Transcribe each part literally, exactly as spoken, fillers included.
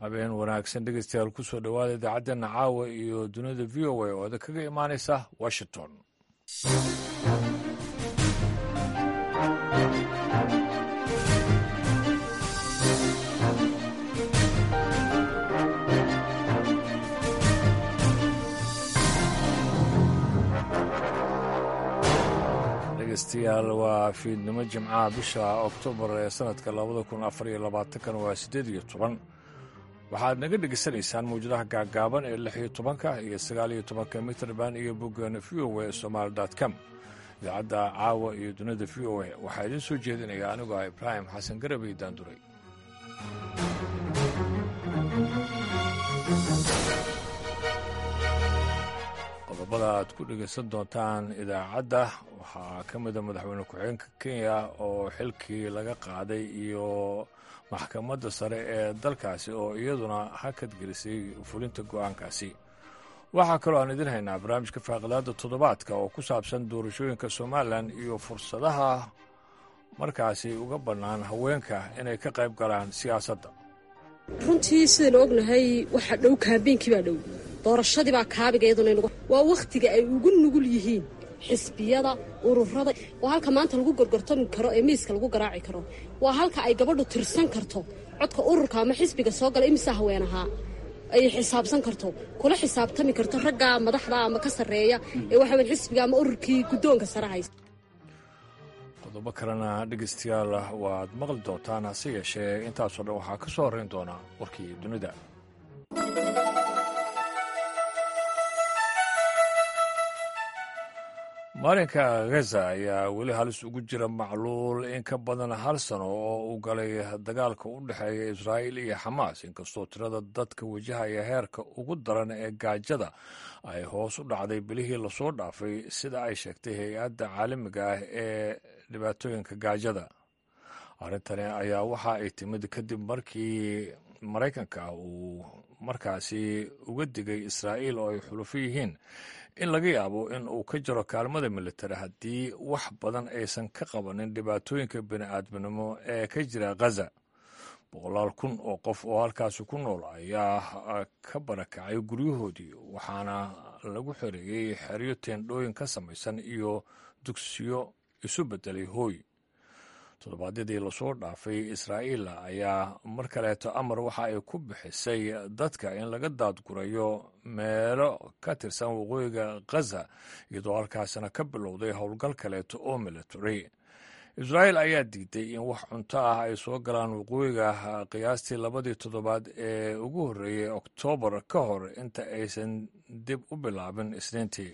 habeen wanaagsan dhegeystayaal ku soo dhowaada idaacaddeena caawa iyo dunida v o a oo ada kaga imaanaysa washington. dhegeystayaal waa fiidnimo jimcaha bisha oktoobar ee sanadka labada kun afar iyo labaatankan waa siddeed iyo toban. waxaad naga dhegeysanaysaan mawjadaha gaagaaban ee lix iyo tobanka iyo sagaal iyo tobanka mitrband iyo boggeena v o a somaali dot com. idaacadda caawa iyo dunida v o a waxaa idiin soo jeedinaya anigoo ah ibraahim xasan garabey daanduray. qodobada aad ku dhegaysan doontaan idaacadda waxaa ka mida madaxweyne ku-xigeenka kenya oo xilkii laga qaaday iyo maxkamadda sare ee dalkaasi oo iyaduna hakad gelisay fulinta go'aankaasi. waxaa kaloo aan idin haynaa barnaamijka faaqidaadda toddobaadka oo ku saabsan doorashooyinka somalilan iyo fursadaha markaasi uga bannaan haweenka inay ka qayb galaan siyaasadda. runtii sidaynu ognahay waxaa dhow kaambeenkii baa dhow, doorashadii baa kaabiga iyaduna waa wakhtiga ay ugu nugul yihiin xisbiyada, ururada. waa halka maanta lagu gorgortami karo ee miiska lagu garaaci karo. waa halka ay gabadhu tirsan karto codka ururka ama xisbiga soo gala imisa haweenahaa ay xisaabsan karto, kula xisaabtami karto ragga madaxda ama ka sarreeya ee waxa weyn xisbiga ama ururkii guddoonka sare haysta. qodobo kalena dhegeystayaal waad maqli doontaan, hase yeeshee intaasoo dhan waxaa ka soo horrayn doona warkii dunida. maalinka ghaza ayaa weli halis ugu jira macluul in ka badan hal sano oo uu galay dagaalka u dhexeeya israa'iil iyo xamaas, inkastoo tirada dadka wajahaya heerka ugu daran ee gaajada ay hoos u dhacday bilihii lasoo dhaafay, sida ay sheegtay hay-adda caalamiga ah ee dhibaatooyinka gaajada. arrintani ayaa waxa ay timid kadib markii maraykanka uu markaasi uga digay israa'iil oo ay xulufo yihiin in laga yaabo in uu ka jaro kaalmada militari haddii wax badan aysan ka qabanin dhibaatooyinka bini'aadminimo ee ka jira ghaza. boqolaal kun oo qof oo halkaasi ku nool ayaa ka barakacay guryahoodii, waxaana lagu xoreeyey xeryo teendhooyin ka samaysan iyo dugsiyo isu beddelay hooy. toddobaadyadii lasoo dhaafay israa'iil ayaa mar kaleeto amar waxa ay ku bixisay dadka in laga daadgurayo meelo ka tirsan waqooyiga ghaza, iyadoo halkaasina ka bilowday howlgal kaleeto oo military. israa'iil ayaa diiday in wax cunto ah ay soo galaan waqooyiga qiyaastii labadii toddobaad ee ugu horreeyey oktoobar ka hor inta aysan dib u bilaabin isniintii.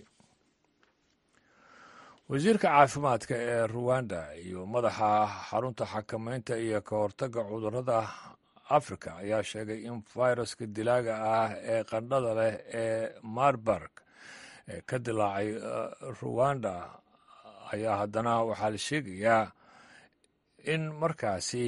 wasiirka caafimaadka ee ruwanda iyo madaxa xarunta xakamaynta iyo ka hortagga cudurrada afrika ayaa sheegay in fayraska dilaaga ah ee qandhada leh ee marburg ee ka dilaacay ruwanda ayaa haddana waxaa la sheegayaa in markaasi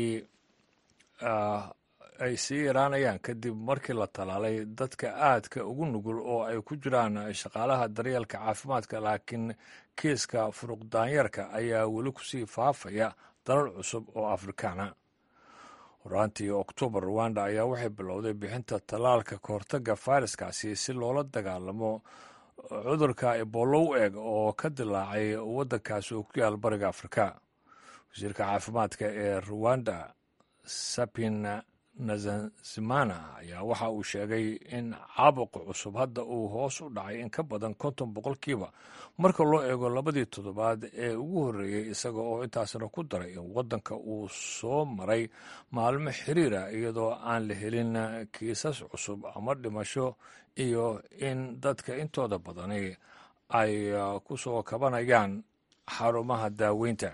ay sii yaraanayaan kadib markii la talaalay dadka aadka ugu nugul oo ay ku jiraan shaqaalaha daryeelka caafimaadka, laakiin kiiska furuqdaanyarka ayaa weli kusii faafaya dalal cusub oo afrikaana. horaantii oktoobar ruwanda ayaa waxay bilowday bixinta tallaalka ka hortagga fayraskaasi si loola dagaalamo cudurka ebola u eg oo ka dilaacay waddankaasi oo ku yaal bariga afrika. wasiirka caafimaadka ee ruwanda sapin nazanzimana ayaa waxa uu sheegay in caabuqa cusub hadda uu hoos u dhacay in ka badan konton boqolkiiba marka loo eego labadii toddobaad ee ugu horreeyey, isaga oo intaasna ku daray in waddanka uu soo maray maalmo xiriira iyadoo aan la helin kiisas cusub ama dhimasho, iyo in dadka intooda badani ay ku soo kabanayaan xarumaha daaweynta.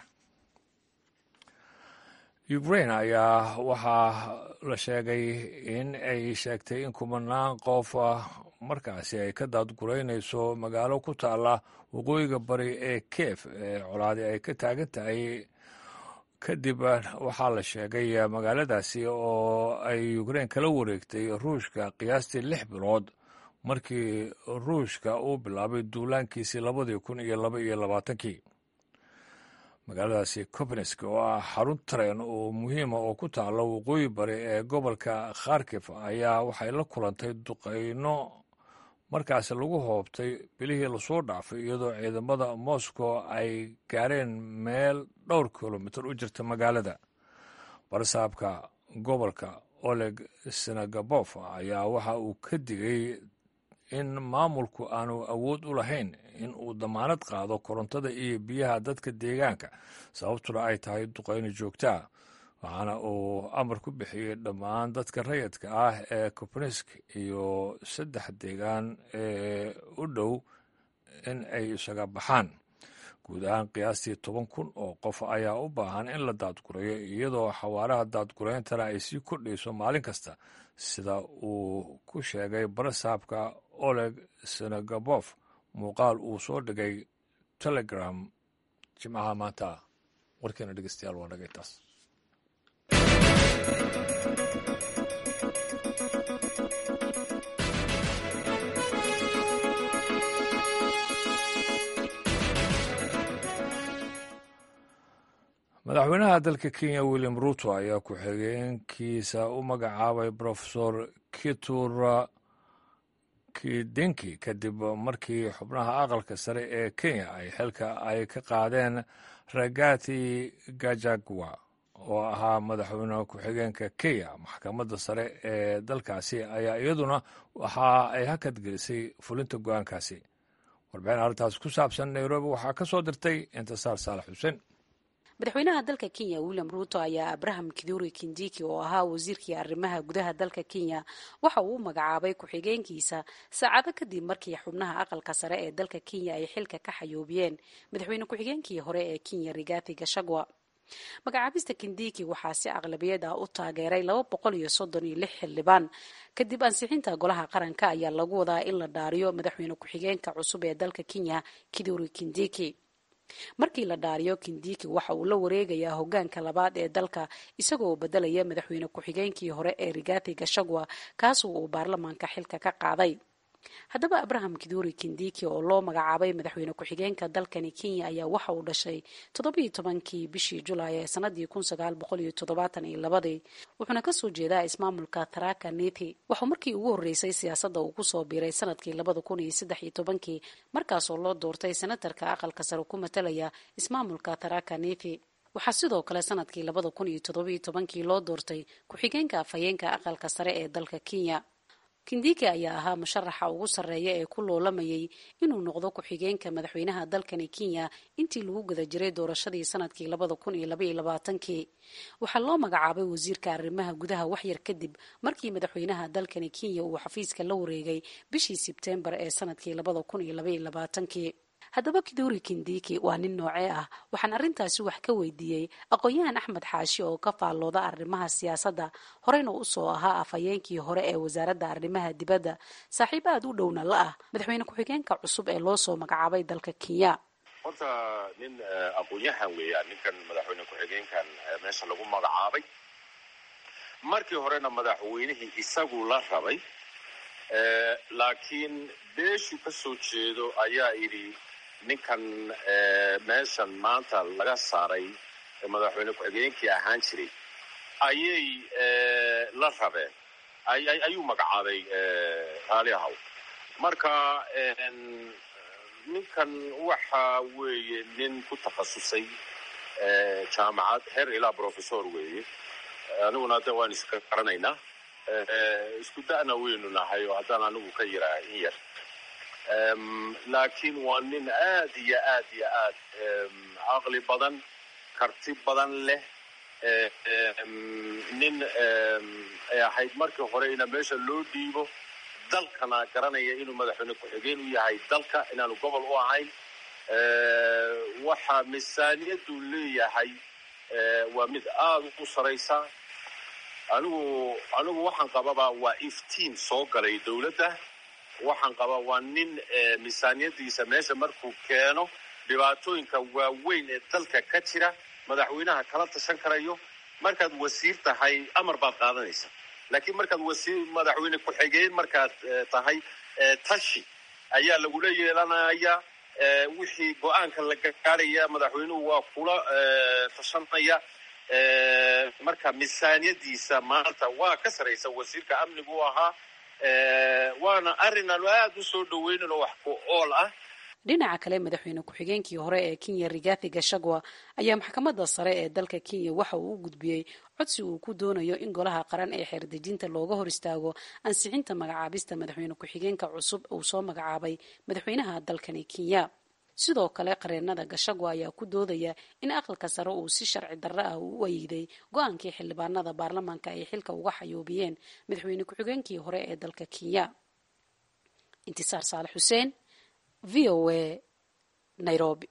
ukraine ayaa waxaa la sheegay in ay sheegtay in kumanaan qof markaasi ay ka daadguraynayso magaalo ku taalla waqooyiga bari ee kiev ee colaadi ay ka taagan tahay. kadib waxaa la sheegay magaaladaasi oo ay ukraine kala wareegtay ruushka qiyaastii lix bilood markii ruushka uu bilaabay duulaankiisii labadii kun iyo laba iyo labaatankii. magaaladaasi copenhagen oo ah xarun tareen oo muhiima oo ku taalla waqooyi bari ee gobolka kharkif ayaa waxay la kulantay duqayno markaasi lagu hoobtay bilihii lasoo dhaafay iyadoo ciidamada moscow ay gaareen meel dhowr kilomitir u jirta magaalada. barsaabka gobolka oleg senagabof ayaa waxa uu ka digay in maamulku aanu awood u lahayn in uu damaanad qaado korontada iyo biyaha dadka deegaanka sababtuna ay tahay duqayno joogtaa, waxaana uu amar ku bixiyey dhammaan dadka rayidka ah ee copenhagen iyo saddex deegaan ee u dhow in ay isaga baxaan. guud ahaan qiyaastii toban kun oo qof ayaa u baahan in la daadgureeyo iyadoo xawaaraha daadgurayntana ay sii kordhayso maalin kasta, sida uu ku sheegay barsaabka oleg senagabof muuqaal uu soo dhigay telegram jimcaha maanta. warkeena dhegeystayaal waa dhagay taas. madaxweynaha dalka kenya william ruto ayaa ku-xigeenkiisa u magacaabay profesor kitura kidenki kadib markii xubnaha aqalka sare ee kenya ay xilka ay ka qaadeen ragati gachagua oo ahaa madaxweyne ku-xigeenka kenya. maxkamadda sare ee dalkaasi ayaa iyaduna waxa ay hakadgelisay fulinta go-aankaasi. warbixin arrintaas ku saabsan nairobi waxaa ka soo dirtay intisaar saalax xuseen. madaxweynaha dalka kenya william ruto ayaa abraham kiduri kindiki oo ahaa wasiirkii arrimaha gudaha dalka kenya waxa uu u magacaabay ku-xigeenkiisa saacado kadib markii xubnaha aqalka sare ee dalka kenya ay xilka ka xayoobiyeen madaxweyne ku-xigeenkii hore ee kenya rigathi gachagua. magacaabista kindiki waxaa si aqlabiyad ah u taageeray laba boqol iyo soddon iyo lix xildhibaan. kadib ansixinta golaha qaranka ayaa lagu wadaa in la dhaariyo madaxweyne ku-xigeenka cusub ee dalka kenya kiduri kindiki. markii la dhaariyo kindiki waxa uu la wareegayaa hogaanka labaad ee dalka isagoo bedelaya madaxweyne ku-xigeenkii hore ee rigathi gachagua kaasoo uu baarlamaanka xilka ka qaaday. haddaba abraham kiduri kindiki oo loo magacaabay madaxweyne ku-xigeenka dalkani kenya ayaa waxa uu dhashay toddobiiyo tobankii bishii julaay ee sanadii kun sagaal boqol iyo toddobaatan iyo labadii wuxuuna kasoo jeedaa ismaamulka tharaka nithi. waxuu markii ugu horreysay siyaasadda uu kusoo biiray sanadkii labada kun iyo saddex iyo tobankii markaasoo loo doortay senatarka aqalka sare ku matalaya ismaamulka tharaka nithi. waxaa sidoo kale sanadkii labada kun iyo toddobiiyo tobankii loo doortay ku-xigeenka afhayeenka aqalka sare ee dalka kenya. kindiki ayaa ahaa musharaxa ugu sarreeya ee ku loolamayay inuu noqdo ku-xigeenka madaxweynaha dalkani kenya intii lagu guda jiray doorashadii sanadkii labada kun iyo labaiyo labaatankii. waxaa loo magacaabay wasiirka arrimaha gudaha waxyar kadib markii madaxweynaha dalkani kenya uu xafiiska la wareegay bishii sebteembar ee sanadkii labada kun iyo labaiyo labaatankii. haddaba kiduri kindiki waa nin noocee ah? waxaan arrintaasi wax ka weydiiyey aqoon-yahan axmed xaashi oo ka faallooda arrimaha siyaasadda horeyna usoo ahaa afhayeenkii hore ee wasaaradda arrimaha dibadda saaxiib aada u dhowna la ah madaxweyne ku-xigeenka cusub ee loo soo magacaabay dalka kenya. horta nin aqoon-yahan weeyaan ninkan madaxweyne ku-xigeenkan meesha lagu magacaabay. markii horena madaxweynihii isagu la rabay, laakiin beeshu ka soo jeedo ayaa idhi ninkan meeshan maanta laga saaray madaxweyne ku-xigeenkii ahaan jiray ayay la rabeen ayuu magacaabay raali ahow. marka ninkan waxa weeye nin ku takhasusay jaamacad heer ilaa professor weeye. aniguna de waan iska garanaynaa, isku da'na weynu nahay oo haddaan anigu ka yiraah in yar. laakiin waa nin aad iyo aad iyo aad caqli badan, karti badan leh. nin ay ahayd markii hore ina meesha loo dhiibo, dalkana garanaya inuu madaxweyne ku-xigeen u yahay dalka, inaanu gobol u ahayn. waxa miisaaniyaddu leeyahay waa mid aada u saraysa. anigu anigu waxaan qababaa waa iftiin soo galay dawladda. waxaan qabaa waa nin miisaaniyadiisa meesha markuu keeno dhibaatooyinka waaweyn ee dalka ka jira madaxweynaha kala tashan karayo. markaad wasiir tahay amar baad qaadanaysa, laakiin markaad wasiir madaxweyne ku-xigeen markaad tahay tashi ayaa lagula yeelanaya. wixii go-aanka la gaaraya madaxweynuhu waa kula tashanaya. marka miisaaniyadiisa maanta waa ka saraysa wasiirka amnigu u ahaa waana arrin aan aad u soo dhaweynin oo wax ku ool ah. dhinaca kale madaxweyne ku-xigeenkii hore ee Kenya Rigathi Gachagua ayaa maxkamadda sare ee dalka Kenya waxa uu u gudbiyey codsi uu ku doonayo in golaha qaran ee xeerdejinta looga hor istaago ansixinta magacaabista madaxweyne ku-xigeenka cusub uu soo magacaabay madaxweynaha dalkani Kenya. sidoo kale qareenada Gachagua ayaa ku doodaya in aqalka sare uu si sharci darro ah u wayday go-aankii xildhibaanada baarlamaanka ay xilka uga xayoobiyeen madaxweyne ku-xigeenkii hore ee dalka Kenya. Intisaar Saalax Xuseen, V O A, Nairobi.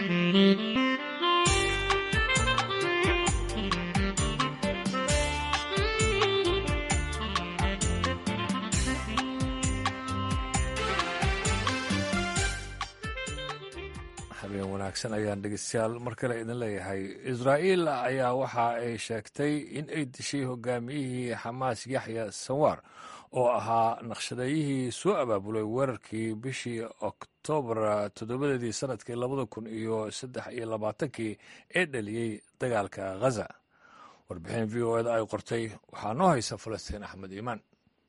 habeen wanaagsan ayaan dhegeystayaal mar kale idin leeyahay. Israa'iil ayaa waxa ay sheegtay in ay dishay hogaamiyihii Xamaas Yaxya Sinwaar oo ahaa naqshadeeyihii soo abaabulay weerarkii bishii Oktoobar toddobadeedii sanadkii labada kun iyo saddex iyo labaatankii ee dhaliyey dagaalka Gaza. warbixin V O A ay qortay waxaa noo haysa Falastiin Axmed Iimaan.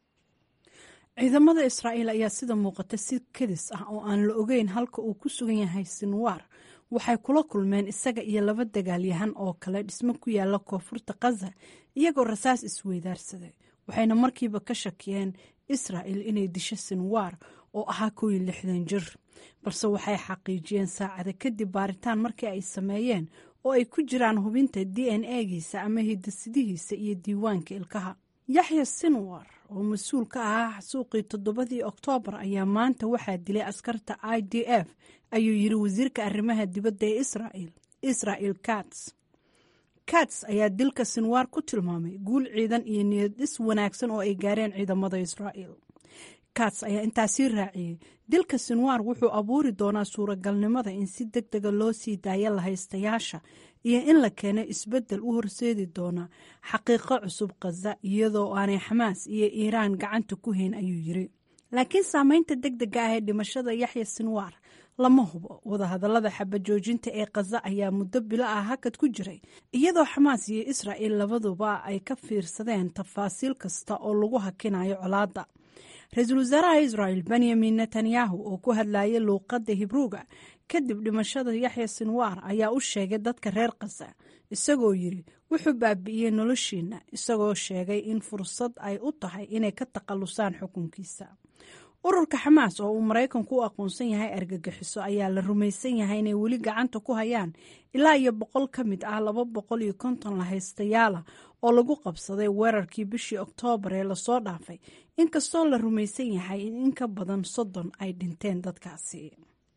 ciidamada Israa'iil ayaa sida muuqata si kadis ah oo aan la ogeyn halka uu ku sugan yahay Sinwaar waxay kula kulmeen isaga iyo laba dagaalyahan oo kale dhismo ku yaala koonfurta Gaza iyagoo rasaas isweydaarsaday waxayna markiiba ka shakiyeen Israa'iil inay disho Sinwaar oo ahaa kow iyo lixdan jir balse waxay xaqiijiyeen saacada kadib baaritaan markii ay sameeyeen oo ay ku jiraan hubinta D N A-giisa ama hidasidihiisa iyo diiwaanka ilkaha. Yaxya Sinwaar oo mas-uul ka ahaa xasuuqii toddobadii Oktoobar ayaa maanta waxaa dilay askarta I D F ayuu yiri wasiirka arrimaha dibadda ee Israa'iil Israel Katz. Katz ayaa dilka Sinwaar ku tilmaamay guul ciidan iyo niyad dhis wanaagsan oo ay gaareen ciidamada Israa'iil. Katz ayaa intaasi raaciyay dilka Sinwaar wuxuu abuuri doonaa suuragalnimada in si degdega loo sii daayo lahaystayaasha iyo in la keeno isbeddel u horseedi doona xaqiiqo cusub Gaza iyadoo aanay Xamaas iyo Iiraan gacanta ku hayn ayuu yiri. laakiin saameynta degdega ah ee dhimashada Yaxya Sinwaar lama hubo. wadahadallada xabajoojinta ee Gaza ayaa muddo bilo ah hakad ku jiray iyadoo Xamaas iyo Israa'iil labaduba ay ka fiirsadeen tafaasiil kasta oo lagu hakinayo colaadda. ra-iisul wasaaraha Israa'iil Benjamin Netanyahu oo ku hadlayay luuqadda Hibruuga kadib dhimashada Yaxya Sinwaar ayaa u sheegay dadka reer Gaza isagoo yiri wuxuu baabi'iyey noloshiina isagoo sheegay in fursad ay u tahay inay ka takhalusaan xukunkiisa. ururka Xamaas oo uu Mareykanku u aqoonsan yahay argagixiso ayaa la rumaysan yahay inay weli gacanta ku hayaan ilaa iyo boqol ka mid ah laba boqol iyo konton lahaystayaala oo lagu qabsaday weerarkii bishii Oktoobar ee lasoo dhaafay inkastoo la rumaysan yahay in in ka badan soddon ay dhinteen dadkaasi.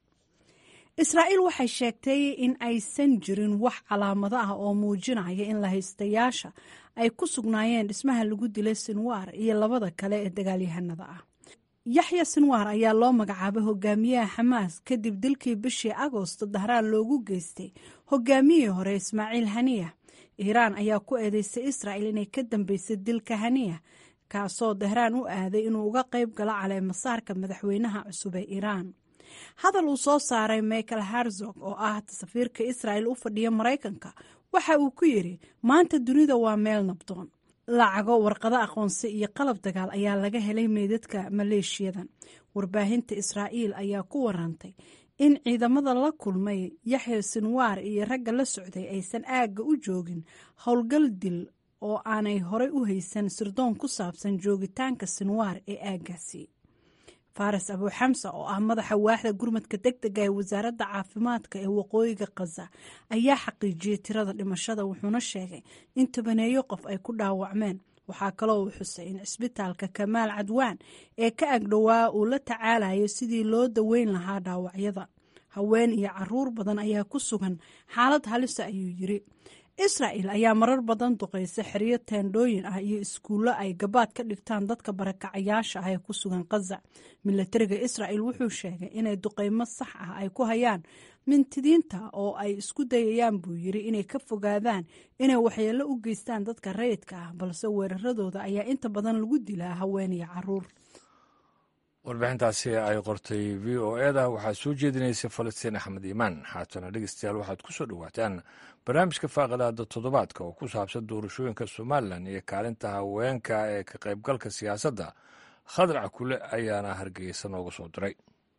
Israa'iil waxay sheegtay in aysan jirin wax calaamado ah oo muujinaya in lahaystayaasha ay ku sugnaayeen dhismaha lagu dilay Sinwaar iyo labada kale ee dagaalyahanada ah. Yaxya Sinwaar ayaa loo magacaabay hogaamiyaha Xamaas kadib dilkii bishii Agoosto Dahraan loogu geystay hogaamiyihii hore Ismaaciil Haniyah. Iiraan ayaa ku eedeysay Israa'iil inay ka dambeysay dilka Haniyah kaasoo Dahraan u aaday inuu uga qayb galo caleemasaarka madaxweynaha cusub ee Iiraan. hadal uu soo saaray Michael Herzog oo ah safiirka Israa'iil u fadhiya Mareykanka waxa uu ku yiri maanta dunida waa meel nabdoon. lacago warqado aqoonsi iyo qalab dagaal ayaa laga helay meedadka maleeshiyadan. warbaahinta Israa'iil ayaa ku warantay in ciidamada la kulmay Yaxya Sinwaar iyo ragga la socday aysan aagga u joogin howlgal dil oo aanay horey u haysan sirdoon ku saabsan joogitaanka Sinwaar ee aaggaasi. Faras Abu Xamsa oo ah madaxa waaxda gurmadka degdega ee wasaaradda caafimaadka ee waqooyiga Gaza ayaa xaqiijiyay tirada dhimashada wuxuuna sheegay in tobaneeyo qof ay ku dhaawacmeen. waxaa kaloo uu xusay in cisbitaalka Kamaal Cadwaan ee ka agdhowaa uu la tacaalayo sidii loo daweyn lahaa dhaawacyada. haween iyo caruur badan ayaa ku sugan xaalad halis ah ayuu yiri. Israa'iil ayaa marar badan duqeysa xeryo teendhooyin ah iyo iskuulo ay gabaad ka dhigtaan dadka barakacayaasha ah ee ku sugan Gaza. milatariga Israa'iil wuxuu sheegay inay duqeymo sax ah ay ku hayaan mintidiinta oo ay isku dayayaan buu yiri inay ka fogaadaan inay waxyeello u geystaan dadka rayidka ah balse weeraradooda ayaa inta badan lagu dilaa haween iyo caruur. warbixintaasi ay qortay v o eda waxaa soo jeedinaysay falastiin axmed iimaan. haatana dhegeystayaal waxaad ku soo dhowaataan barnaamijka faaqidaada toddobaadka oo ku saabsan doorashooyinka somalilan iyo kaalinta haweenka ee ka qaybgalka siyaasadda. khadar cakule ayaana hargeysa nooga soo diray.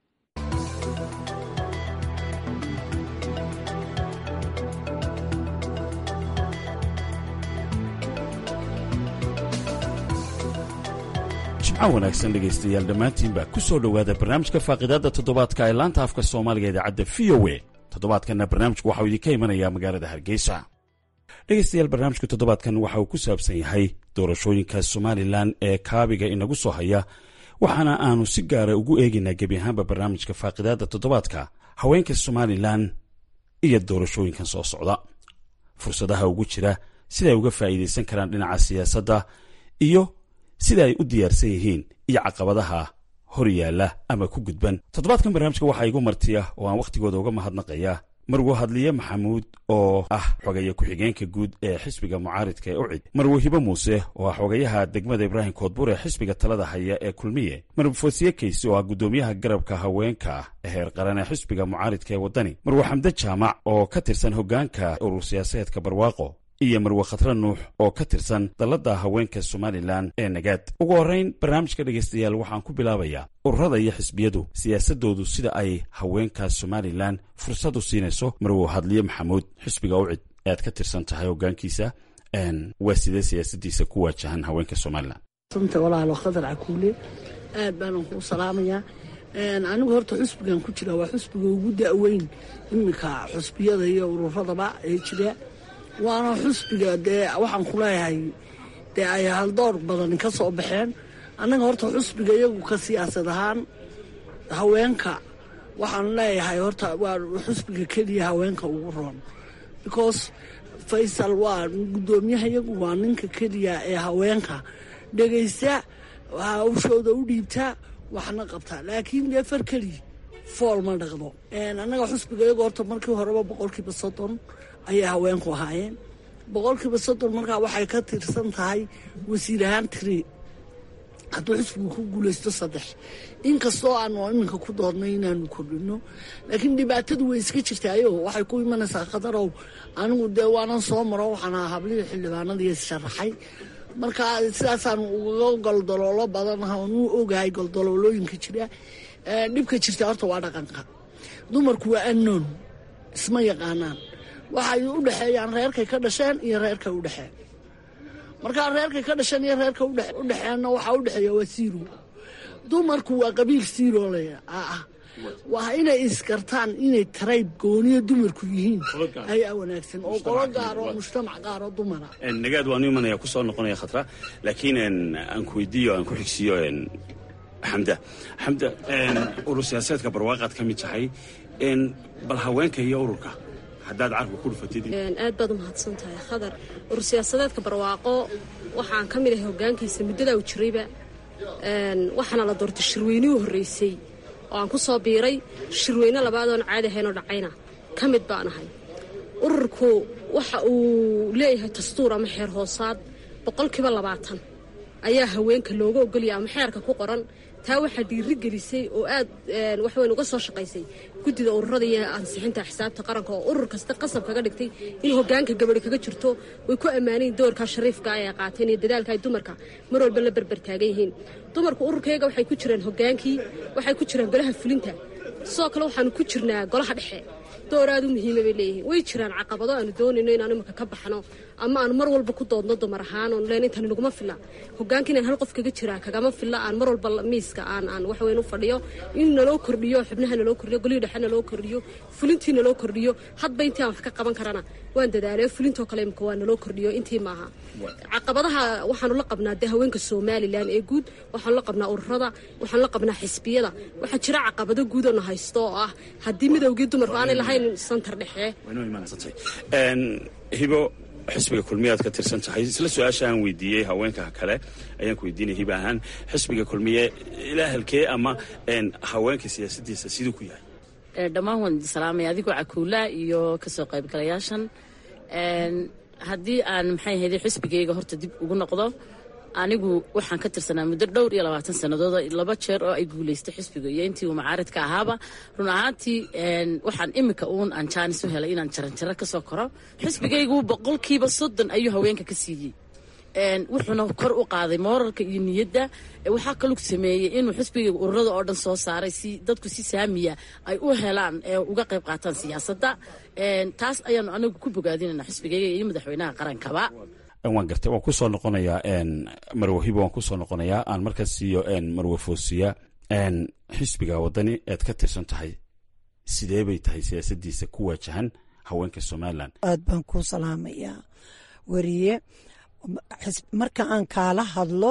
jimco wanaagsan dhegaystayaal dhammaantiinba ku soo dhowaada barnaamijka faaqidaadda toddobaadka ee laanta afka soomaaliga idaacadda v o a. toddobaadkanna barnaamijku waxauu idinka imanayaa magaalada hargeysa. dhegaystayaal barnaamijka toddobaadkan waxa uu ku saabsan yahay doorashooyinka somalilan ee kaabiga inagu soo haya, waxaana aanu si gaara ugu eegaynaa gebi ahaanba barnaamijka faaqidaadda toddobaadka haweenka somalilan iyo doorashooyinkan soo socda, fursadaha ugu jira, sida ay uga faa'iidaysan karaan dhinaca siyaasadda, iyo sida ay u diyaarsan yihiin iyo caqabadaha hor yaalla ama ku gudban. toddobaadkan barnaamijka waxaa igu martiya oo aan wakhtigooda uga mahadnaqaya marwo hadliye maxamuud oo ah xogeeye ku-xigeenka guud ee xisbiga mucaaridka ee ucid, marwo hibo muuse oo ah xogayaha degmada ibraahim koodbur ee xisbiga talada haya ee kulmiye, marwo foosiye kayse oo ah guddoomiyaha garabka haweenka ee heer qaran ee xisbiga mucaaridka ee waddani, marwo xamde jaamac oo ka tirsan hoggaanka urur siyaasadeedka barwaaqo, iyo marwe khatre nuux oo ka tirsan dalladda haweenka somalilan ee nagaad. ugu horrayn barnaamijka dhegaystayaal waxaan ku bilaabayaa ururada iyo xisbiyadu siyaasaddoodu sida ay haweenka somalilan fursad u siinayso. marwo hadliye maxamuud, xisbiga ucid ee aad ka tirsan tahay hoggaankiisa, waa sidee siyaasaddiisa ku waajahan haweenka somalilan? sunta walaalo khadar cakuule, aad baanan kuu salaamayaa. anigu horta xusbigan ku jira waa xusbiga ugu da'weyn iminka xusbiyada iyo ururadaba ee jira, waana xusbiga dee waxaan ku leeyahay dee ay haldoor badan ka soo baxeen. annaga horta xusbiga iyagu ka siyaasad ahaan haweenka waxaan leeyahay horta waa xusbiga keliya haweenka ugu roon, because faysal waa guddoomiyaha iyagu waa ninka keliya ee haweenka dhegaysta, hawshooda u dhiibta, waxna qabta, laakiin dee far keliya fool ma dhaqdo. annaga xusbiga iyagu horta markii horeba boqolkiiba soddon ayay haweenku ahaayeen. boqolkiiba soddon markaa waxay ka tirsan tahay wasiir ahaan tiri hadduu xisbigu ku guulaysto saddex, inkastoo aanu iminka ku doodnay inaanu kordhino, laakiin dhibaatadu way iska jirtaayo waxay ku imanaysaa khadarow. anigu dee waanan soo maro, waxaan ahaa hablihii xildhibaanadii issharaxay, markaa sidaasaanu uga goldoloolo badanaha oonu ogahay goldoloolooyinka jira. dhibka jirta horta waa dhaqanka dumarku, waa annoon, isma yaqaanaan, waxay u dhexeeyaan reerkay ka dhasheen iyo reerkay u dhexeen. markaa reerkay ka dhasheen iyo reerka u dhexeenna waxaa u dhexeeya waa siiro. dumarku waa qabiil siiro leya ah waa inay iskartaan inay tarayb gooniyo dumarku yihiin ayaa wanaagsan, oo qolo gaar oo mujtamac gaar oo dumara. nagaad waanu imanaya ku soo noqonaya khatra, laakiin aan ku weydiiyo aan ku xigsiiyo xamda xamda urur siyaasadeedka barwaaqaad ka mid tahay, bal haweenka iyo ururka haddaad carku ku dhufatid. aad baad u mahadsan tahay khadar. urur siyaasadeedka barwaaqo waxaan ka mid ahay hoggaankiisa muddadaa u jirayba, waxaana la doortay shirweynihii horreysay oo aan ku soo biiray, shirweyne labaadoon caadi ahaynoo dhacayna ka mid baan ahay. ururku waxa uu leeyahay dastuur ama xeer hoosaad boqolkiiba labaatan ayaa haweenka looga ogolaya ama xeerka ku qoran. taa waxaa dhiiri gelisay oo aad waxweyn uga soo shaqaysay guddida ururada iyo ansixinta xisaabta qaranka, oo urur kasta qasab kaga dhigtay in hoggaanka gabadhi kaga jirto. way ku ammaanayn doorkaa shariifka ay qaateen iyo dadaalka ay dumarka mar walba la berber taagan yihiin. dumarku ururkayga waxay ku jiraan hoggaankii, waxay ku jiraan golaha fulinta, sidoo kale waxaanu ku jirnaa golaha dhexe. door aad u muhiima bay leeyihiin. way jiraan caqabado aanu doonayno inaan imika ka baxno ama aanu mar walba ku doodno dumar ahaan oon leen intan naguma filla hoggaanka inaan hal qof kaga jiraa kagama filla, aan mar walba miiska aan aan wax weyn u fadhiyo, in naloo kordhiyo, xubnaha naloo kordhiyo, golihii dhexe naloo kordhiyo, fulintii naloo kordhiyo. hadba intii aan wax ka qaban karana waan dadaalay, fulintoo kale imika waa naloo kordhiyo, intii maaha. caqabadaha waxaanu la qabnaa dee haweenka somalilan ee guud, waxaanu la qabnaa ururada, waxaanu la qabnaa xisbiyada. waxaa jira caqabado guud oo na haysto oo ah haddii midowgii dumarku aanay lahayn santar dhexe. hibo, xisbiga kulmiyaad ka tirsan tahay, isla su-aasha aan weydiiyey haweenka kale ayaan ku weydiinaya hiba ahaan, xisbiga kulmiye ilaa halkee ama haweenka siyaasaddiisa siduu ku yahay? dhammaan waan idin salaamaya adigoo cakuula iyo kasoo qaybgalayaashan. haddii aan maxay ahayd xisbigayga horta dib ugu noqdo, anigu waxaan ka tirsanaa muddo dhowr iyo labaatan sannadood laba jeer oo ay guulaystay xisbiga iyo intii uu macaaridka ahaaba run ahaantii waxaan imika uun aan jaanis u helay inaan jaranjaro ka soo koro xisbigaygu boqolkiiba soddon ayuu haweenka ka siiyey wuxuuna kor u qaaday mooralka iyo niyadda waxaa kaluu sameeyey inuu xisbigayga ururada oo dhan soo saaray si dadku si saamiya ay u helaan ee uga qayb qaataan siyaasadda taas ayaanu anagu ku bogaadinayna xisbigayga iyo madaxweynaha qarankaba waan gartay waan kusoo noqonayaa marwe hibo waan kusoo noqonayaa aan markaas siiyo marwe foosiya xisbiga wadani eed ka tirsan tahay sidee bay tahay siyaasadiisa ku waajahan haweenka somalilan? aad baan kuu salaamayaa weriye. marka aan kaala hadlo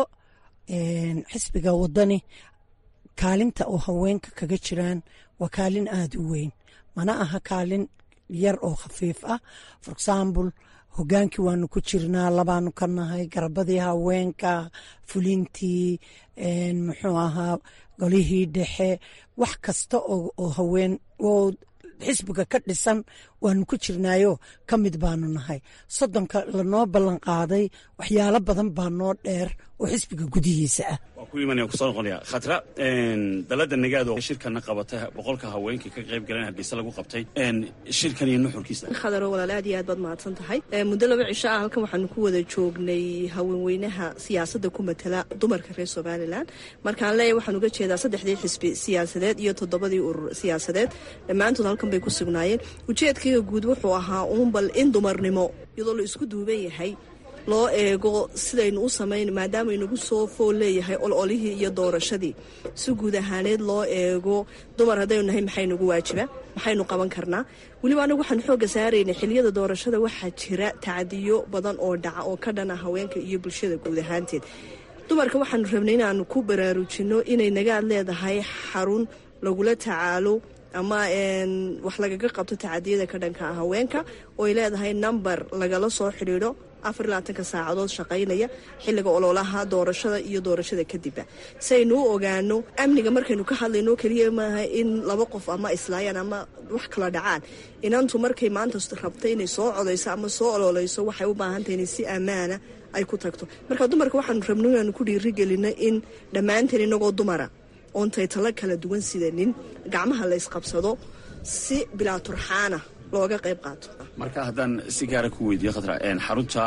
xisbiga wadani kaalinta oo haweenka kaga jiraan waa kaalin aada u weyn, mana aha kaalin yar oo khafiif ah. for example hogaankii waanu ku jirnaa, labaanu ka nahay garabadii haweenka, fulintii, muxuu ahaa golihii dhexe, wax kasta oo haween oo xisbiga ka dhisan waanu ku jirnaayo ka mid baanu nahay. soddonka lanoo ballan qaaday waxyaalo badan baa noo dheer oo xisbiga gudihiisa ah. waa ku imanaya kusoo noqonaya khatra dalada nagaad oo shirkana qabatay boqolka haweenkii ka qayb galeen Hargeysa lagu qabtay shirkan iyo nuxurkiisa. khadaro walaal aad iyo aad baad mahadsan tahay. muddo laba cisho ah halkan waxaanu ku wada joognay haweenweynaha siyaasadda ku matala dumarka reer Somaliland. markaan leeyahay waxaan uga jeedaa saddexdii xisbi siyaasadeed iyo toddobadii urur siyaasadeed dhammaantood halkan bay ku sugnaayeen. ujeedkayga guud wuxuu ahaa uun bal in dumarnimo iyadoo la isku duuban yahay loo eego sidaynu u samayn maadaama inagu soo fool leeyahay ololihii iyo doorashadii si guud ahaaneed loo eego dumar haddaynu nahay maxaynugu waajiba maxaynu qaban karnaa. weliba anagu waxaan xoogga saaraynay xiliyada doorashada waxaa jira tacadiyo badan oo dhaca oo ka dhana haweenka iyo bulshada guud ahaanteed. dumarka waxaanu rabnay inaanu ku baraarujinno inay nagaad leedahay xarun lagula tacaalo ama wax lagaga qabto tacadiyada ka dhanka haweenka oo ay leedahay number lagala soo xidhiidho afar iyo labaatanka saacadood shaqaynaya xilliga ololaha doorashada iyo doorashada kadibba saynu u ogaano amniga markaynu ka hadlayno keliya maaha in laba qof ama islaayaan ama wax kala dhacaan. inantu markay maanta rabta inay soo codayso ama soo ololeyso waxay u baahan tahay inay si ammaana ay ku tagto. marka dumarka waxaanu rabno inaanu ku dhiirigelino in dhammaanteen inagoo dumara oon taytalo kala duwan sidanin gacmaha la isqabsado si bilaa turxaana looga qayb qaato. marka haddaan si gaara ku weydiiyo khatra xarunta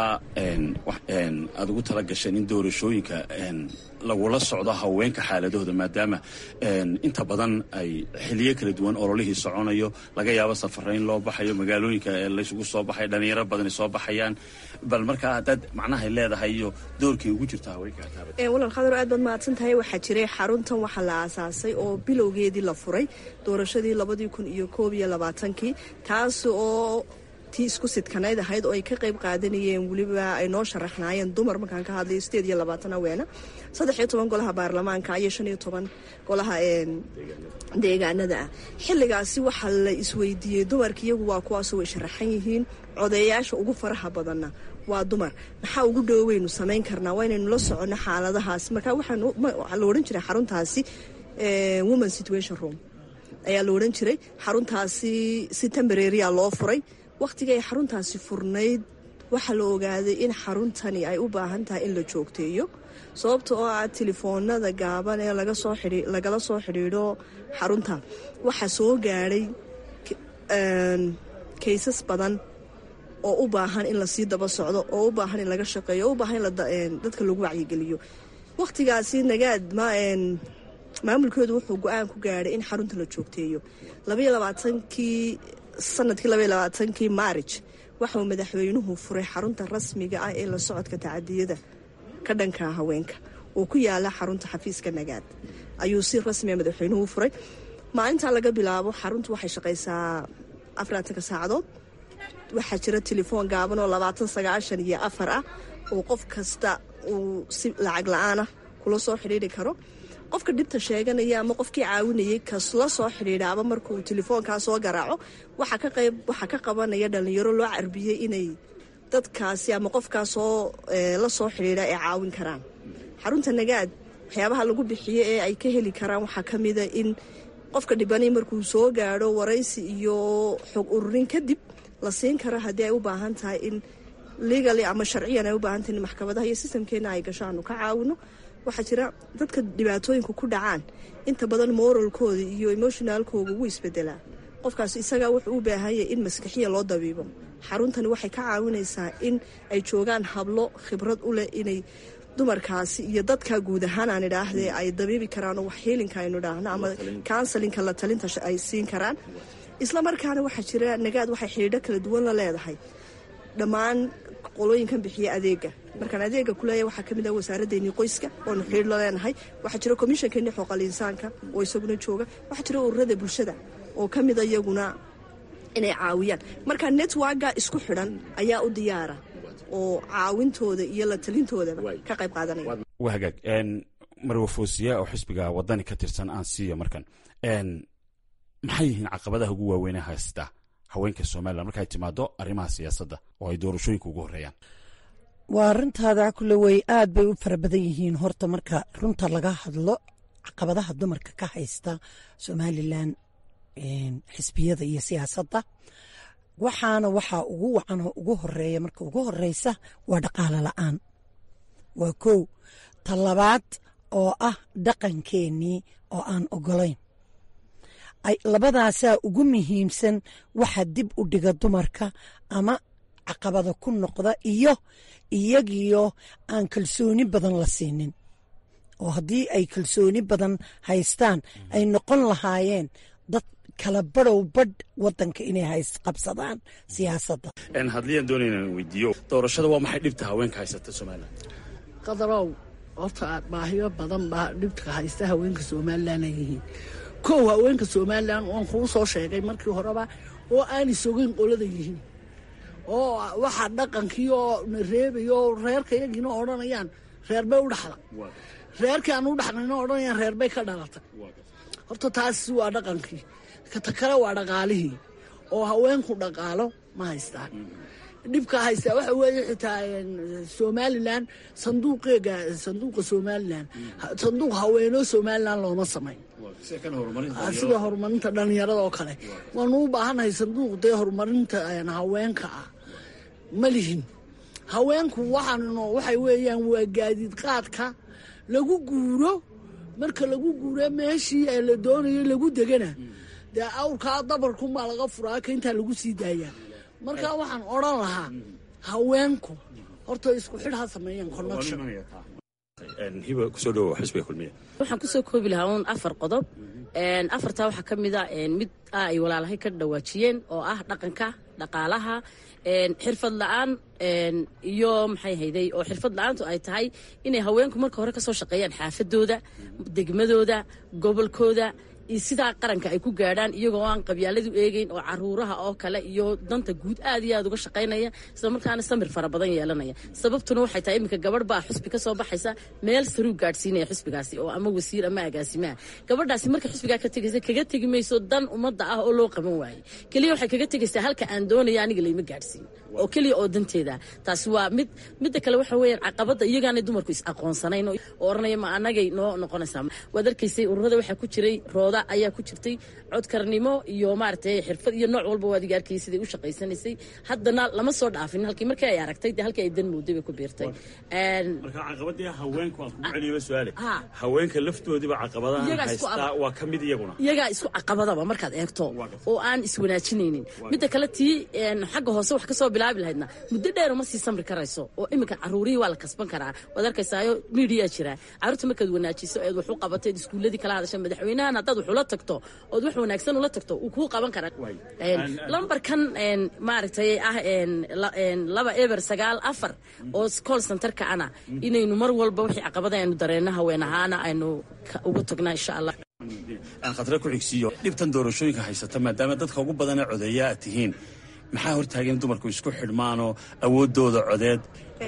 aad ugu tala gasheen in doorashooyinka lagula socdo haweenka xaaladahooda maadaama inta badan ay xiliyo kala duwan ololihii soconayo laga yaabo safarayn loo baxayo magaalooyinka laysugu soo baxay dhalinyaro badani soo baxayaan bal markaa haddaad macnahay leedahay iyo doorkay ugu jirta haweenka walaal khadar aad baad mahadsan tahay. waxaa jiray xaruntan waxaa la aasaasay oo bilowgeedii la furay doorashadii labadii kun iyo koob iyo labaatankii taas oo tii isku sidkanayd ahayd oo ay ka qayb qaadanayeen weliba ay noo sharaxnaayeen dumar markaan ka hadlayo sideed iyo labaatan haweena saddex iyo toban golaha baarlamaanka iyo shan iyo toban golaha deegaanada ah. xilligaasi waxaa la isweydiiyey dumarka iyagu waa kuwaasoo way sharaxan yihiin codeeyaasha ugu faraha badanna waa dumar maxaa ugu dhoweynu samayn karnaa waa inaynu la soconno xaaladahaas. marka waxaa la odhan jiray xaruntaasi woman situation room ayaa la odhan jiray. xaruntaasi si tembareria loo furay. wakhtiga ay xaruntaasi furnayd waxaa la ogaaday in xaruntani ay u baahan tahay in la joogteeyo sababta oo ah telefoonada gaaban ee lagala soo xidhiidho xarunta waxaa soo gaadhay kaysas badan oo u baahan in lasii daba socdo oo u baahan in laga shaqeeyo oo u baahan in dadka lagu wacyigeliyo. wakhtigaasi nagaad maamulkoodu wuxuu go-aan ku gaadhay in xarunta la joogteeyo. labaiyo labaatankii sanadkii labaiyo labaatankii maarij waxauu madaxweynuhu furay xarunta rasmiga ah ee la socodka tacadiyada ka dhanka haweenka oo ku yaala xarunta xafiiska nagaad ayuu si rasmiga madaxweynuhu furay. maalintaa laga bilaabo xaruntu waxay shaqaysaa afar iyo labaatanka saacadood. waxaa jira telefoon gaaban oo labaatan sagaashan iyo afar ah oo qof kasta uu si lacag la-aanah kula soo xidhiidhi karo. qofka dhibta sheeganaya ama qofkii caawinayay kasla soo xidhiidhaaba markuu telefoonkaa soo garaaco waxaa ka qabanaya dhalinyaro loo carbiyey inay dadkaasi ama qofkaasoo la soo xidhiidha ay caawin karaan. xarunta nagaad waxyaabaha lagu bixiyo ee ay ka heli karaan waxaa ka mida in qofka dhibani markuu soo gaadho waraysi iyo xog ururin kadib la siin karo haddii ay u baahan tahay in legally ama sharciyan ay u baahan tahay maxkamadaha iyo systemkeena ay gasho aanu ka caawino. waxaa jira dadka dhibaatooyinku ku dhacaan inta badan moralkooda iyo emotionalkooda wuu isbedelaa. qofkaas isaga wuxuu u baahan yahay in maskaxiya loo dabiibo. xaruntani waxay ka caawinaysaa in ay joogaan hablo khibrad u leh inay dumarkaasi iyo dadka guud ahaan aan idhaahdee ay dabiibi karaan oo wax heelinka aynu idhaahno ama counselinka la talinta ay siin karaan. isla markaana waxaa jira nagaad waxay xidhiidho kala duwan la leedahay dhammaan qolooyinkan bixiya adeega. markaan adeega kuleeya waxaa ka mid ah wasaaraddeennii qoyska oonu xidhiidh la leenahay. waxaa jira komishankeennii xuquuqal insaanka oo isaguna jooga. waxaa jira ururada bulshada oo ka mida iyaguna inay caawiyaan. marka networka isku xidhan ayaa u diyaara oo caawintooda iyo la talintoodaba ka qayb qaadanaya. waa hagaag marwa foosiya oo xisbiga wadani ka tirsan aan siiya markan maxay yihiin caqabadaha ugu waaweyn haysta haweenka Soomaaliland markay timaado arrimaha siyaasadda oo ay doorashooyinka ugu horeeyaan? waa runtaada kule way aad bay u fara badan yihiin. horta marka runta laga hadlo caqabadaha dumarka ka haysta Soomaaliland xisbiyada iyo siyaasadda waxaana waxaa ugu wacan oo ugu horeeya marka ugu horeysa waa dhaqaale la-aan. waa kow. talabaad oo ah dhaqankeenii oo aan ogolayn. labadaasaa ugu muhiimsan waxa dib u dhiga dumarka ama caqabada ku noqda iyo iyagiyo aan kalsooni badan la siinin. oo haddii ay kalsooni badan haystaan ay noqon lahaayeen dad kala badhow badh wadanka inay hays qabsadaan siyaasadda. hadliyaan doonayna weydiiyo doorashada waa maxay dhibta haweenka haysata Soomaaliland? qadarow horta baahiyo badan baa dhibka haysta haweenka Soomaaliland ay yihiin. kow haweenka Soomaaliland waan kuu soo sheegay markii horeba oo aan isogin qolada yihiin oo waxa dhaqankii oo reebayo reerka iyagina odhanayaan reer bay u dhaxla reerkii aan u dhaxlayna odhanayaan reer bay ka dhalatay. horta taasi waa dhaqankii. ka kale waa dhaqaalihii oo haweenku dhaqaalo ma haystaan. dhibka haysta waxa weeye xitaa Somaliland sanduuqeega sanduuqa Somaliland sanduuq haweenoo Somaliland looma sameyn sida horumarinta dhalinyarada oo kale. waanu u baahanahay sanduuq dee horumarinta haweenka ah ma lihin. haweenku waxaanu waxay weeyaan waa gaadiid qaadka lagu guuro. marka lagu guuro meeshii la doonayo lagu degana dee awrkaa dabarkumaa laga furaa ka intaa lagu sii daayaa. marka waxaan odhan lahaa haweenku horta isku xidh ha sameeyaan connection. hiba kusoo dhawo xisbiga kulmiye. waxaan kusoo koobi lahaa uun afar qodob. afartaa waxaa ka mid a mid ay walaalahay ka dhawaajiyeen oo ah dhaqanka, dhaqaalaha, xirfad la-aan iyo maxay hayday oo xirfad la-aantu ay tahay inay haweenku marka hore ka soo shaqeeyaan xaafadooda, degmadooda, gobolkooda iyo sidaa qaranka ay ku gaadhaan iyagoo aan qabyaaladu eegeyn oo caruuraha oo kale iyo danta guud aad iyo aad uga shaqaynaya isla markaana samir fara badan yeelanaya. sababtuna waxay tahay iminka gabadh baa xusbi ka soo baxaysa meel saruu gaadhsiinaya xusbigaasi oo ama wasiir ama agaasimaha. gabadhaasi marka xusbigaa ka tegaysa kaga tegi mayso dan ummadda ah oo loo qaban waayey. keliya waxay kaga tegaysaa halka aan doonaya aniga layma gaadhsiin oo keliya oo danteeda. taasi waa mid. midda kale waxa weeyaan caqabadda iyagaanay dumarku is aqoonsanayn oo oranaya ma anagay noo noqonaysaa. waad arkaysay ururada waxaa ku jiray rooda ayaa ku jirtay codkarnimo iyo maaragtay xirfad iyo nooc walba waad gaarkay sidii u shaqaysanaysay. haddana lama soo dhaafin halkii markii ay aragtay halkii ay dan mooday ku biirtay. marka caqabadii haweenku aan ku celiyo su'aale haweenka laftoodiba caqabadaha haysta waa ka mid iyaguna iyaga isku caqabadaba markaad eegto oo aan iswanaajinaynin. midda kale tii xagga hoose wax ka soo bilaabi lahaydna muddo dheer uma sii samri karayso oo iminka caruurii waa la kasban karaa. waad arkaysaayo media jira caruurta markaad wanaajiso eed wax u qabatay iskuuladii kala hadashay madaxweynahan haddaad wax ula tagto ood wax wanaagsan ula tagto uu kuu qaban karaa. lambarkan maaragtay ah laba eber sagaal afar oo call centerka ana inaynu mar walba wixii caqabada aynu dareenno haween ahaana aynu ugu tagnaa insha allah. aan khadra ku xigsiiyo dhibtan doorashooyinka haysata maadaama dadka ugu badan ee codeeya aad tihiin maxaa hortaagan dumarku isku xidhmaanoo awoodooda codeed?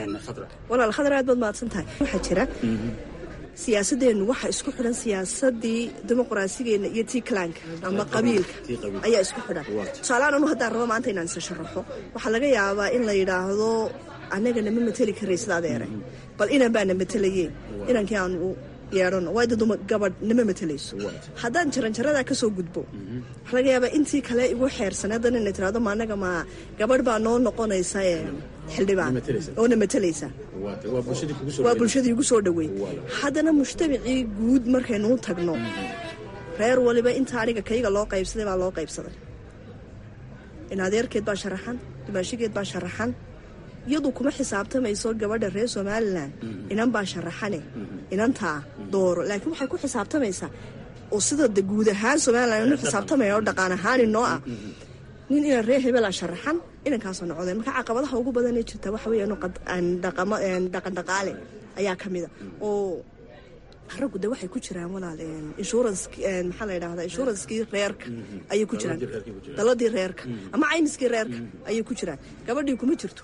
walaal khadra aad baad mahadsan tahay. waxaa jira siyaasadeennu waxaa isku xidhan siyaasadii dimuqraasigeena iyo tii kalaanka ama qabiilka ayaa isku xidhan. tusaalehaan anu haddaan rabo maanta inaan isa sharaxo waxaa laga yaabaa in la yidhaahdo annaga nama mateli karaysid adeere bal inan baana matelayeen inankii aan u yeedhano waa dad gabadh nama matelayso. haddaan jaranjaradaa ka soo gudbo waxaa laga yaabaa intii kale igu xeersan haddana inay tirahdo ma annaga ma gabadh baa noo noqonaysa xildhibaan oona matalaysa waa bulshadii ugu soo dhoweyn haddana mujtamacii guud markaynuu tagno reer waliba inta aniga kayga loo qaybsaday baa loo qaybsaday in adeerkeed baa sharaxan dimaashigeed baa sharaxan iyadu kuma xisaabtamayso gabadha reer somalilan inan baa sharaxane inantaa dooro laakiin waxay ku xisaabtamaysaa oo sida de guud ahaan somalilan inu xisaabtamaya oo dhaqaan ahaan inoo ah nin ina reer hebelaa sharaxan inankaasoo nocodeen marka caqabadaha ugu badanee jirta waxa weeyaan dhaqan dhaqaale ayaa ka mida oo raggu de waxay ku jiraan walaal insurance maxaa la yidhahdaa insuranskii reerka ayay ku jiraan daladii reerka ama caymiskii reerka ayay ku jiraan gabadhii kuma jirto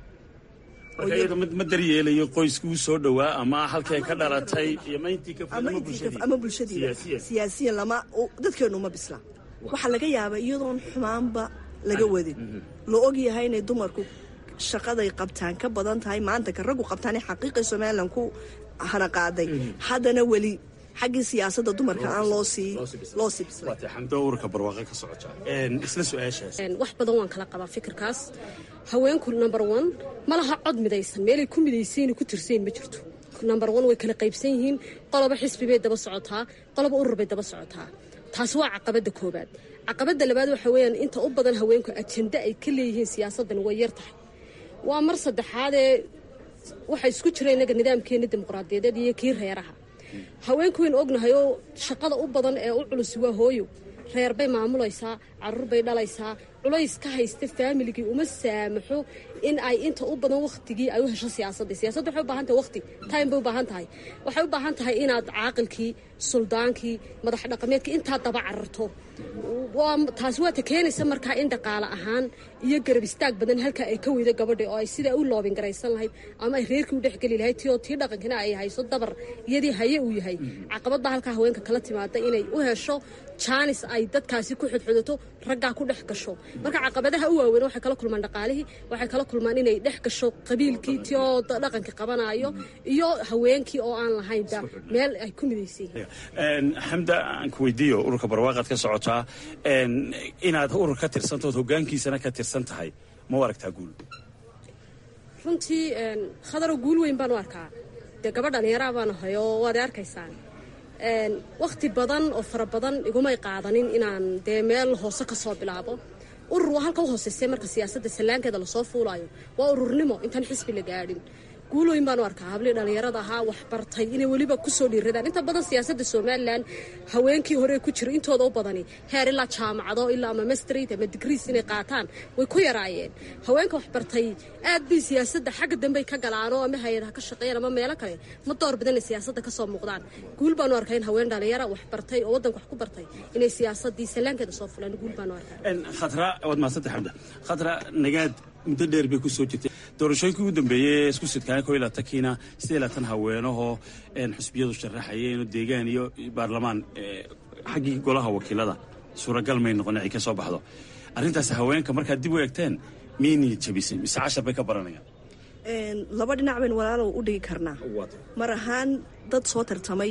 ma daryeelayo qoyskuu soo dhowaa ama halkay ka dhalatay ama bulshadii siyaasiyan lama dadkeenu uma bisla waxaa laga yaabaa iyadoon xumaanba laga wadin la og yahay inay dumarku shaqaday qabtaan ka badan tahay maanta ka raggu qabtaanay xaqiiqay somalilan ku hana qaaday haddana weli xaggii siyaasadda dumarka aan loo sii loo sii xamdourka barwaaqo ka socota isla su-aashaas wax badan waan kala qabaa fikirkaas haweenku number one ma laha cod midaysan meelay ku midaysayn ku tirsayn ma jirto number one way kala qaybsan yihiin qoloba xisbi bay daba socotaa qoloba urur bay daba socotaa taasi waa caqabadda koobaad caqabadda labaad waxa weeyaan inta u badan haweenku ajenda ay ka leeyihiin siyaasaddan way yar tahay waa mar saddexaadee waxaa isku jira inaga nidaamkeena dimuqraadiyadeed iyo kii reeraha haweenku waynu ognahay oo shaqada u badan ee u culus waa hooyo reer bay maamulaysaa caruur bay dhalaysaa culays ka haysta faamiligii uma saamaxo in ay inta u badan wakhtigii ay u hesho siyaasadda siyaasadda waxay u baahan tahay wakhti time bay u baahan tahay waxay u baahan tahay inaad caaqilkii suldaankii madax dhaqameedkii intaa daba cararto taasi waa ta keenaysa markaa in dhaqaale ahaan iyo garab istaag badan halkaa ay ka weydo gabadha oo ay sidaa u loobin garaysan lahayd ama ay reerkii u dhexgeli lahayd ti oo tii dhaqankina ay hayso dabar iyadii haye uu yahay caqabadda halkaa haweenka kala timaada inay u hesho jaanis ay dadkaasi ku xudxudato raggaa ku dhex gasho marka caqabadaha u waaweyn waxay kala kulmaan dhaqaalihii waxay kala kulmaan inay dhex gasho qabiilkii ti oo dhaqankii qabanayo iyo haweenkii oo aan lahaynba meel ay ku midaysan yihiin xamda aan ku weydiiyo ururka barwaaqaad ka socotaa inaad urur ka tirsantood hoggaankiisana ka tirsan tahay ma u aragtaa guul runtii khadaro guul weyn baan u arkaa dee gabadh dhallinyaraa baan ahay oo waad arkaysaan wakhti badan oo fara badan igumay qaadanin inaan dee meel hoose ka soo bilaabo urur waa halka u hooseysay marka siyaasadda sallaankeeda lasoo fuulayo waa ururnimo intaan xisbi la gaadhin guulooyin baan u arkaa hablii dhallinyarada ahaa wax bartay inay weliba ku soo dhiiradaan inta badan siyaasadda somalilan haweenkii hore ku jira intooda u badani heer ilaa jaamacado ilaa ama mastrate ama digriis inay qaataan way ku yaraayeen haweenka wax bartay aad bay siyaasadda xagga dambey ka galaanoo ama hay-adaha ka shaqeeyaan ama meelo kale ma door badan inay siyaasadda ka soo muuqdaan guul baan u arkaa in haween dhallinyara wax bartay oo waddanka wax ku bartay inay siyaasaddii sallaankeeda soo fulaan guul baan u arkaa khadra waad mahadsantay xamda khadra nagaad muddo dheer bay ku soo jirtay doorashooyinkii ugu dambeeyey ee isku sidkaan ko ilaa tankiina sidee laatan haweenahoo xusbiyadu sharaxayeen oo deegaan iyo baarlamaan xaggii golaha wakiilada suuragal may noqon ay ka soo baxdo arrintaas haweenka markaad dib u eegteen miynii jabisay mise cashar bay ka baranayaan laba dhinac bayn walaalow u dhigi karnaa mar ahaan dad soo tartamay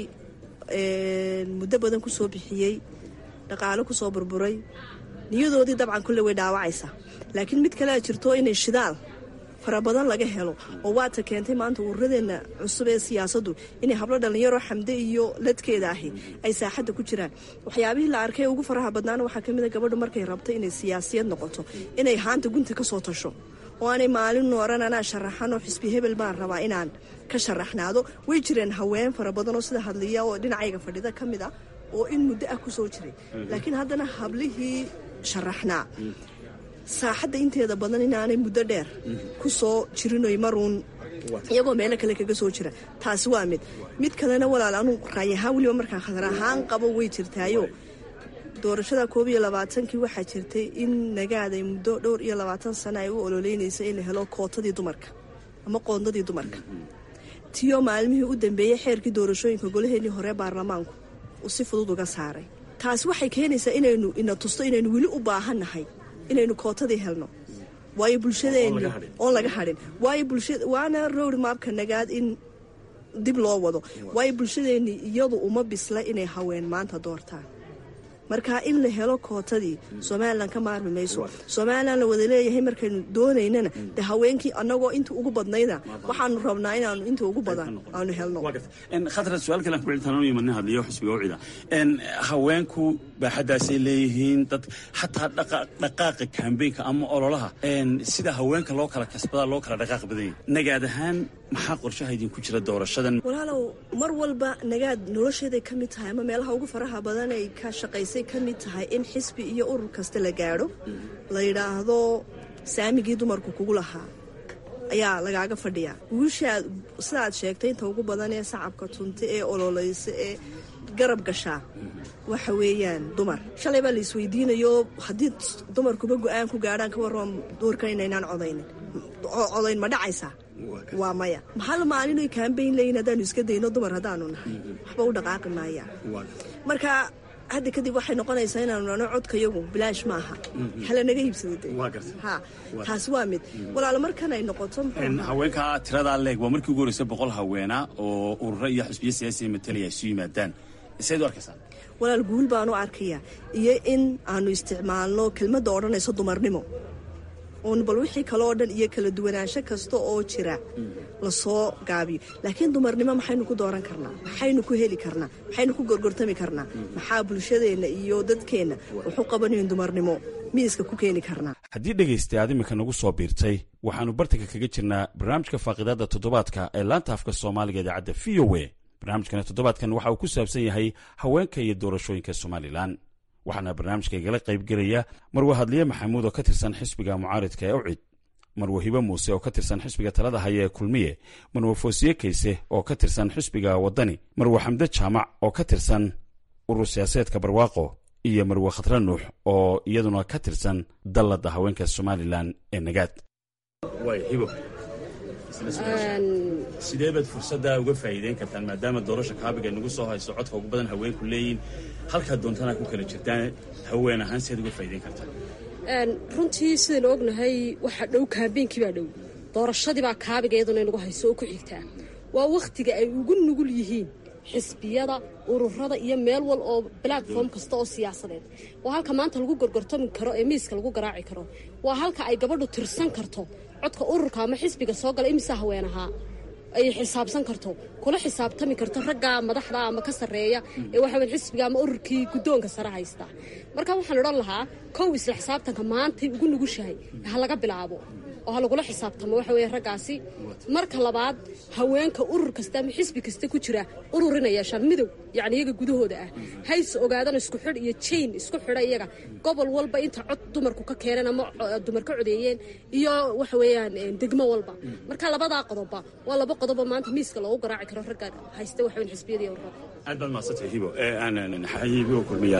muddo badan ku soo bixiyey dhaqaalo ku soo burburay niyadoodii dabcan kulle way dhaawacaysaa laakiin mid kalea jirto inay shidaal fara badan laga helo oo waata keentay maanta ururadeenna cusub ee siyaasaddu inay hablo dhallinyaro xamde iyo ladkeeda ahi ay saaxadda ku jiraan waxyaabihii la arkay ugu faraha badnaana waxaa ka mida gabadhu markay rabto inay siyaasiyad noqoto inay haanta gunta ka soo tasho oo aanay maalin nooran anaa sharaxanoo xisbi hebel baan rabaa inaan ka sharaxnaado way jireen haween fara badanoo sida hadliya oo dhinacayga fadhida ka mid a oo in muddo ah ku soo jiray laakiin haddana hablihii sharaxnaa saaxadda inteeda badan inaanay muddo dheer ku soo jirinoy maruun iyagoo meelo kale kaga soo jira taasi waa mid mid kalena walaal anuu raay ahaan weliba markaan khadar ahaan qabo way jirtaayo doorashada koob iyo labaatankii waxaa jirtay in nagaaday muddo dhowr iyo labaatan sano ay u ololeynaysa in la helo kootadii dumarka ama qoondadii dumarka tiyo maalmihii u dambeeyey xeerkii doorashooyinka golaheenii hore baarlamaanku uu si fudud uga saaray taasi waxay keenaysaa inaynu ina tusto inaynu weli u baahannahay inaynu kootadii helno waayo bulshadeenni oon laga hadhin waayo bulshada waana road mapka nagaad in dib loo wado waayo bulshadeenni iyadu uma bisla inay haween maanta doortaan marka in la helo kootadii somalilan ka maarmi mayso somalilan la wada leeyahay markaynu doonaynana de haweenkii annagoo inta ugu badnayda waxaanu rabnaa inaanu inta ugu badan aanu helno khatra su-aal kale aan ku celintaan imanna hadliyo xisbiga ucida haweenku baaxaddaasay leeyihiin dad xataa dhaqaaqa kambeynka ama ololaha sida haweenka loo kala kasbadaa loo kala dhaqaaq badan yahay nagaad ahaan maxaa qorshaha idinku jira doorashadan walaalow mar walba nagaad nolosheeday ka mid tahay ama meelaha ugu faraha badan ay ka shaqaysay ka mid tahay in xisbi iyo urur kasta la gaadho la yidhaahdo saamigii dumarku kugu lahaa ayaa lagaaga fadhiyaa guushaad sidaaad sheegtay inta ugu badan ee sacabka tunta ee ololaysa ee garab gashaa waxa weeyaan dumar shalay baa la isweydiinayo haddii dumarkuba go-aan ku gaadhaan ka warran doorkan inaynaan codaynin codayn ma dhacaysaa waa maya maxaa la maalinoy kaambayn leeyiin haddaanu iska dayno dumar haddaanu nahay waxba u dhaqaaqi maayaan marka hadda kadib waxay noqonaysaa inaanu nano codkayagu bilaash maaha hala naga iibsada ha taasi waa mid walaalo markan ay noqoto haweenka tiradaa leeg waa markii ugu horeysa boqol haweena oo ururo iyo xisbiyo siyaasiya matalaya isu yimaadaan isayd u arkaysaa walaal guul baanu arkayaa iyo in aanu isticmaalno kelmadda odhanayso dumarnimo oon bal wixii kale oo dhan iyo kala duwanaansho kasta oo jira lasoo gaabiyo laakiin dumarnimo maxaynu ku dooran karnaa maxaynu ku heli karnaa maxaynu ku gorgortami karnaa maxaa bulshadeenna iyo dadkeenna wuxuu qabanayn dumarnimo miiska ku keeni karnaa haddii dhegaystay aad imika nagu soo biirtay waxaannu bartanka kaga jirnaa barnaamijka faaqidaadda toddobaadka ee laanta afka soomaaliga idaacadda v o a barnaamijkana toddobaadkan waxa uu ku saabsan yahay haweenka iyo doorashooyinka somalilan waxaana barnaamijka igala qaybgelaya marwe hadliye maxamuud oo ka tirsan xisbiga mucaaridka ee ucid marwe hibe muuse oo ka tirsan xisbiga talada haya ee kulmiye marwe foosiye kayse oo ka tirsan xisbiga waddani marwe xamde jaamac oo ka tirsan urur siyaasadeedka barwaaqo iyo marwe khatra nuux oo iyaduna ka tirsan dalladda haweenka somalilan ee nagaad sidee baad fursaddaa uga faa'iideyn kartaan maadaama doorasha kaabiga nagu soo hayso codka ugu badan haweenku leeyihin halkaad doontanaa ku kala jirtaan haween ahaan siaad uga faa'iideyn kartaan runtii sidaynu ognahay waxaa dhow kaambeynkii baa dhow doorashadii baa kaabiga iyaduna inagu hayso oo ku xigtaa waa wakhtiga ay ugu nugul yihiin xisbiyada ururada iyo meel wal oo platform kasta oo siyaasadeed waa halka maanta lagu gorgortami karo ee miiska lagu garaaci karo waa halka ay gabadhu tirsan karto codka ururka ama xisbiga soo gala imisa haweenahaa ay xisaabsan karto kula xisaabtami karto ragga madaxda ama ka sarreeya ee waxa weyn xisbiga ama ururkii guddoonka sare haysta marka waxaan odhan lahaa kow isla xisaabtanka maantay ugu nugushahay ha laga bilaabo oo ha lagula xisaabtamo waxa weeye raggaasi marka labaad haweenka urur kasta ama xisbi kasta ku jira ururinaya yeeshaan midow yacni iyaga gudahooda ah hays ogaadana isku xidh iyo chain isku xidha iyaga gobol walba inta cod dumarku ka keeneen ama dumar ka codeeyeen iyo waxa weeyaan degmo walba marka labadaa qodobba waa laba qodobo maanta miiska loogu garaaci karo ragga haysta waxa weyn xisbiyada iyo ururada aad baad maasantay hibo hibo kulmiya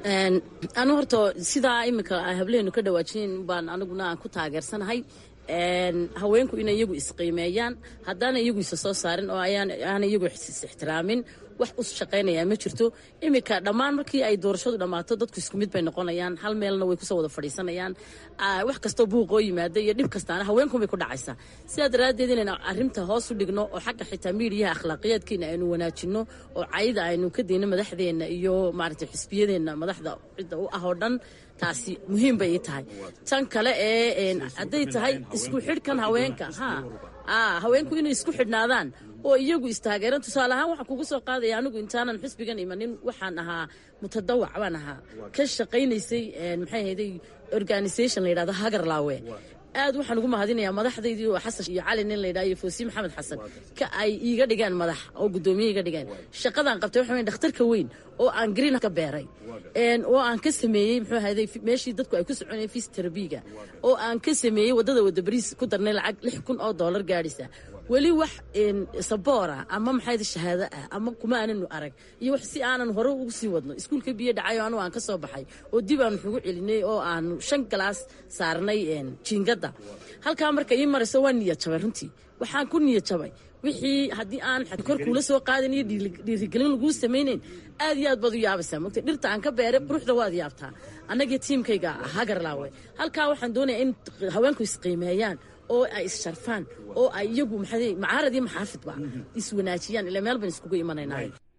anu horta sidaa iminka hableenu ka dhawaajin baan aniguna aan ku taageersanahay haweenku inay iyagu isqiimeeyaan haddaana iyagu isa soo saarin oo aana iyagu is-ixtiraamin wax u shaqaynayaa ma jirto iminka dhammaan markii ay doorashadu dhammaato dadku isku mid bay noqonayaan hal meelna way kusoo wada fadhiisanayaan wax kastoo buuqoo yimaada iyo dhib kastaana haweenkunbay ku dhacaysaa sidaa daraaddeed inaynu arrinta hoos u dhigno oo xagga xitaa miidiyaha akhlaaqiyaadkiina aynu wanaajinno oo cayda aynu ka dayno madaxdeenna iyo maaragtay xisbiyadeenna madaxda cidda u ah oo dhan taasi muhiim bay ii tahay tan kale ee hadday tahay isku xidhkan haweenka ha haweenku inay isku xidhnaadaan oo iyagu istaageeran tusaale ahaan waxaan kugu soo qaadaya anigu intaanan xisbigan imanin waxaan ahaa mutadawac baan ahaa ka shaqaynaysay maxay ahayday organisation la yidhahdo hagarlaawe aad waxaan ugu mahadinayaa madaxdaydii oo xasan iyo cali nin la yidhaha iyo foosiye maxamed xasan ka ay iiga dhigeen madax oo guddoomiye iga dhigeen shaqadaan qabtay waxa weyn dhakhtarka weyn oo aan green ka beeray oo aan ka sameeyey muxuu ahayday meeshii dadku ay ku soconayeen physiotherapy-ga oo aan ka sameeyey waddada wadda bariis ku darnay lacag lix kun oo dollar gaadhisa weli wax saboora ama maxayda shahaado ah ama kuma aananu arag iyo wax si aanan hore ugu sii wadno iskuulka biyo dhacayo anu aan ka soo baxay oo dib aanu xugu celinay oo aanu shan galaas saarnay jiingadda halkaa marka ii marayso waa niyad jabay runtii waxaan ku niyad jabay wixii haddii aan kor kuula soo qaadan iyo dhiirigelin laguu samaynayn aad iyo aad baad u yaabaysaa mogta dhirta aan ka beeray quruxda waad yaabtaa annagiyo tiimkayga hagarlaawe halkaa waxaan doonayaa in haweenku isqiimeeyaan oo ay is-sharfaan oo ay iyagu macaarad iyo maxaafidba iswanaajiyaan ilaa meel baan iskugu imanaynaa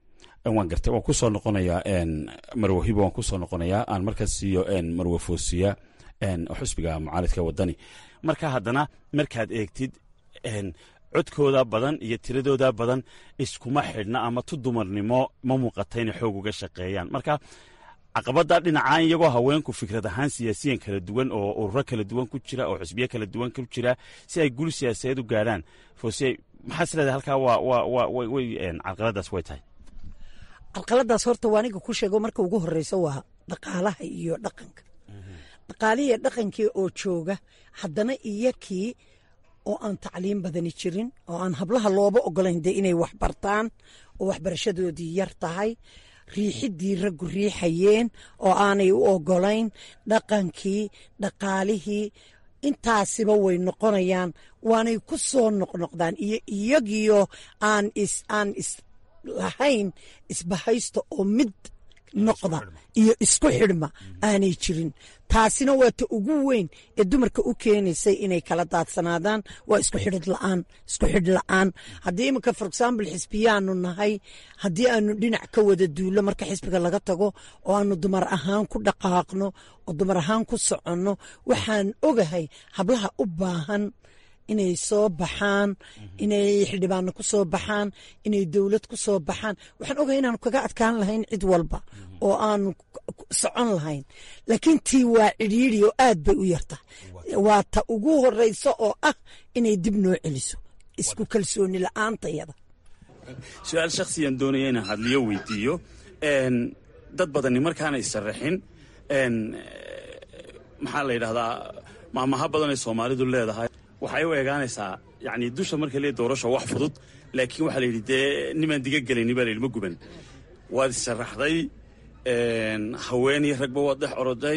waan gartay waan ku soo noqonayaa marwo hibo waan ku soo noqonayaa aan markaas siiyo marwo foosiya xusbiga mucaaradka wadani marka haddana markaad eegtid codkooda badan iyo tiradooda badan iskuma xidhna ama tu dumarnimo ma muuqata inay xoog uga shaqeeyaan marka caqabada dhinacaan iyagoo haweenku fikrad ahaan siyaasiyan kala duwan oo ururo kala duwan ku jira oo xisbiye kala duwan ku jira si ay gul siyaasadeed u gaadhaan foosiya maxaa isleedahay halkaa way caqabadaas way tahay caqaladaas horta waa aniga ku sheego marka ugu horeysa waa dhaqaalaha iyo dhaqanka dhaqaalihiiyo dhaqankii oo jooga haddana iyakii oo aan tacliim badani jirin oo aan hablaha looba ogolayn dee inay wax bartaan oo waxbarashadoodii yar tahay riixidii raggu riixayeen oo aanay u ogolayn dhaqankii dhaqaalihii intaasiba way noqonayaan waanay ku soo noqnoqdaan iyo iyagiyo aan is aan is lahayn isbahaysta oo mid noqda iyo isku xidhma aanay jirin taasina waa ta ugu weyn ee dumarka u keenaysay inay kala daadsanaadaan waa isku xidhid la'aan isku xidh la'aan haddii iminka for example xisbiyaanu nahay haddii aanu dhinac ka wada duulo marka xisbiga laga tago oo aanu dumar ahaan ku dhaqaaqno oo dumar ahaan ku soconno waxaan ogahay hablaha u baahan inay soo baxaan inay xildhibaano ku soo baxaan inay dowlad ku soo baxaan waxaan ogahay inaanu kaga adkaan lahayn cid walba oo aanu socon lahayn laakiin tii waa cidhiidhi oo aad bay u yarta waa ta ugu horeysa oo ah inay dib noo celiso isku kalsooni la'aantayada su-aal shakhsiyan doonaya inaan hadliyo weydiiyo dad badani markaanay sharaxin maxaa la yidhahdaa maamaha badanay soomaalidu leedahay waxay u eegaanaysaa yani dusha marka lee doorasho wax fudud laakiin waxaa la yidhi dee nimaan diga gelayni baa la yidhi ma guban waad issharaxday haween iyo ragba waad dhex oroday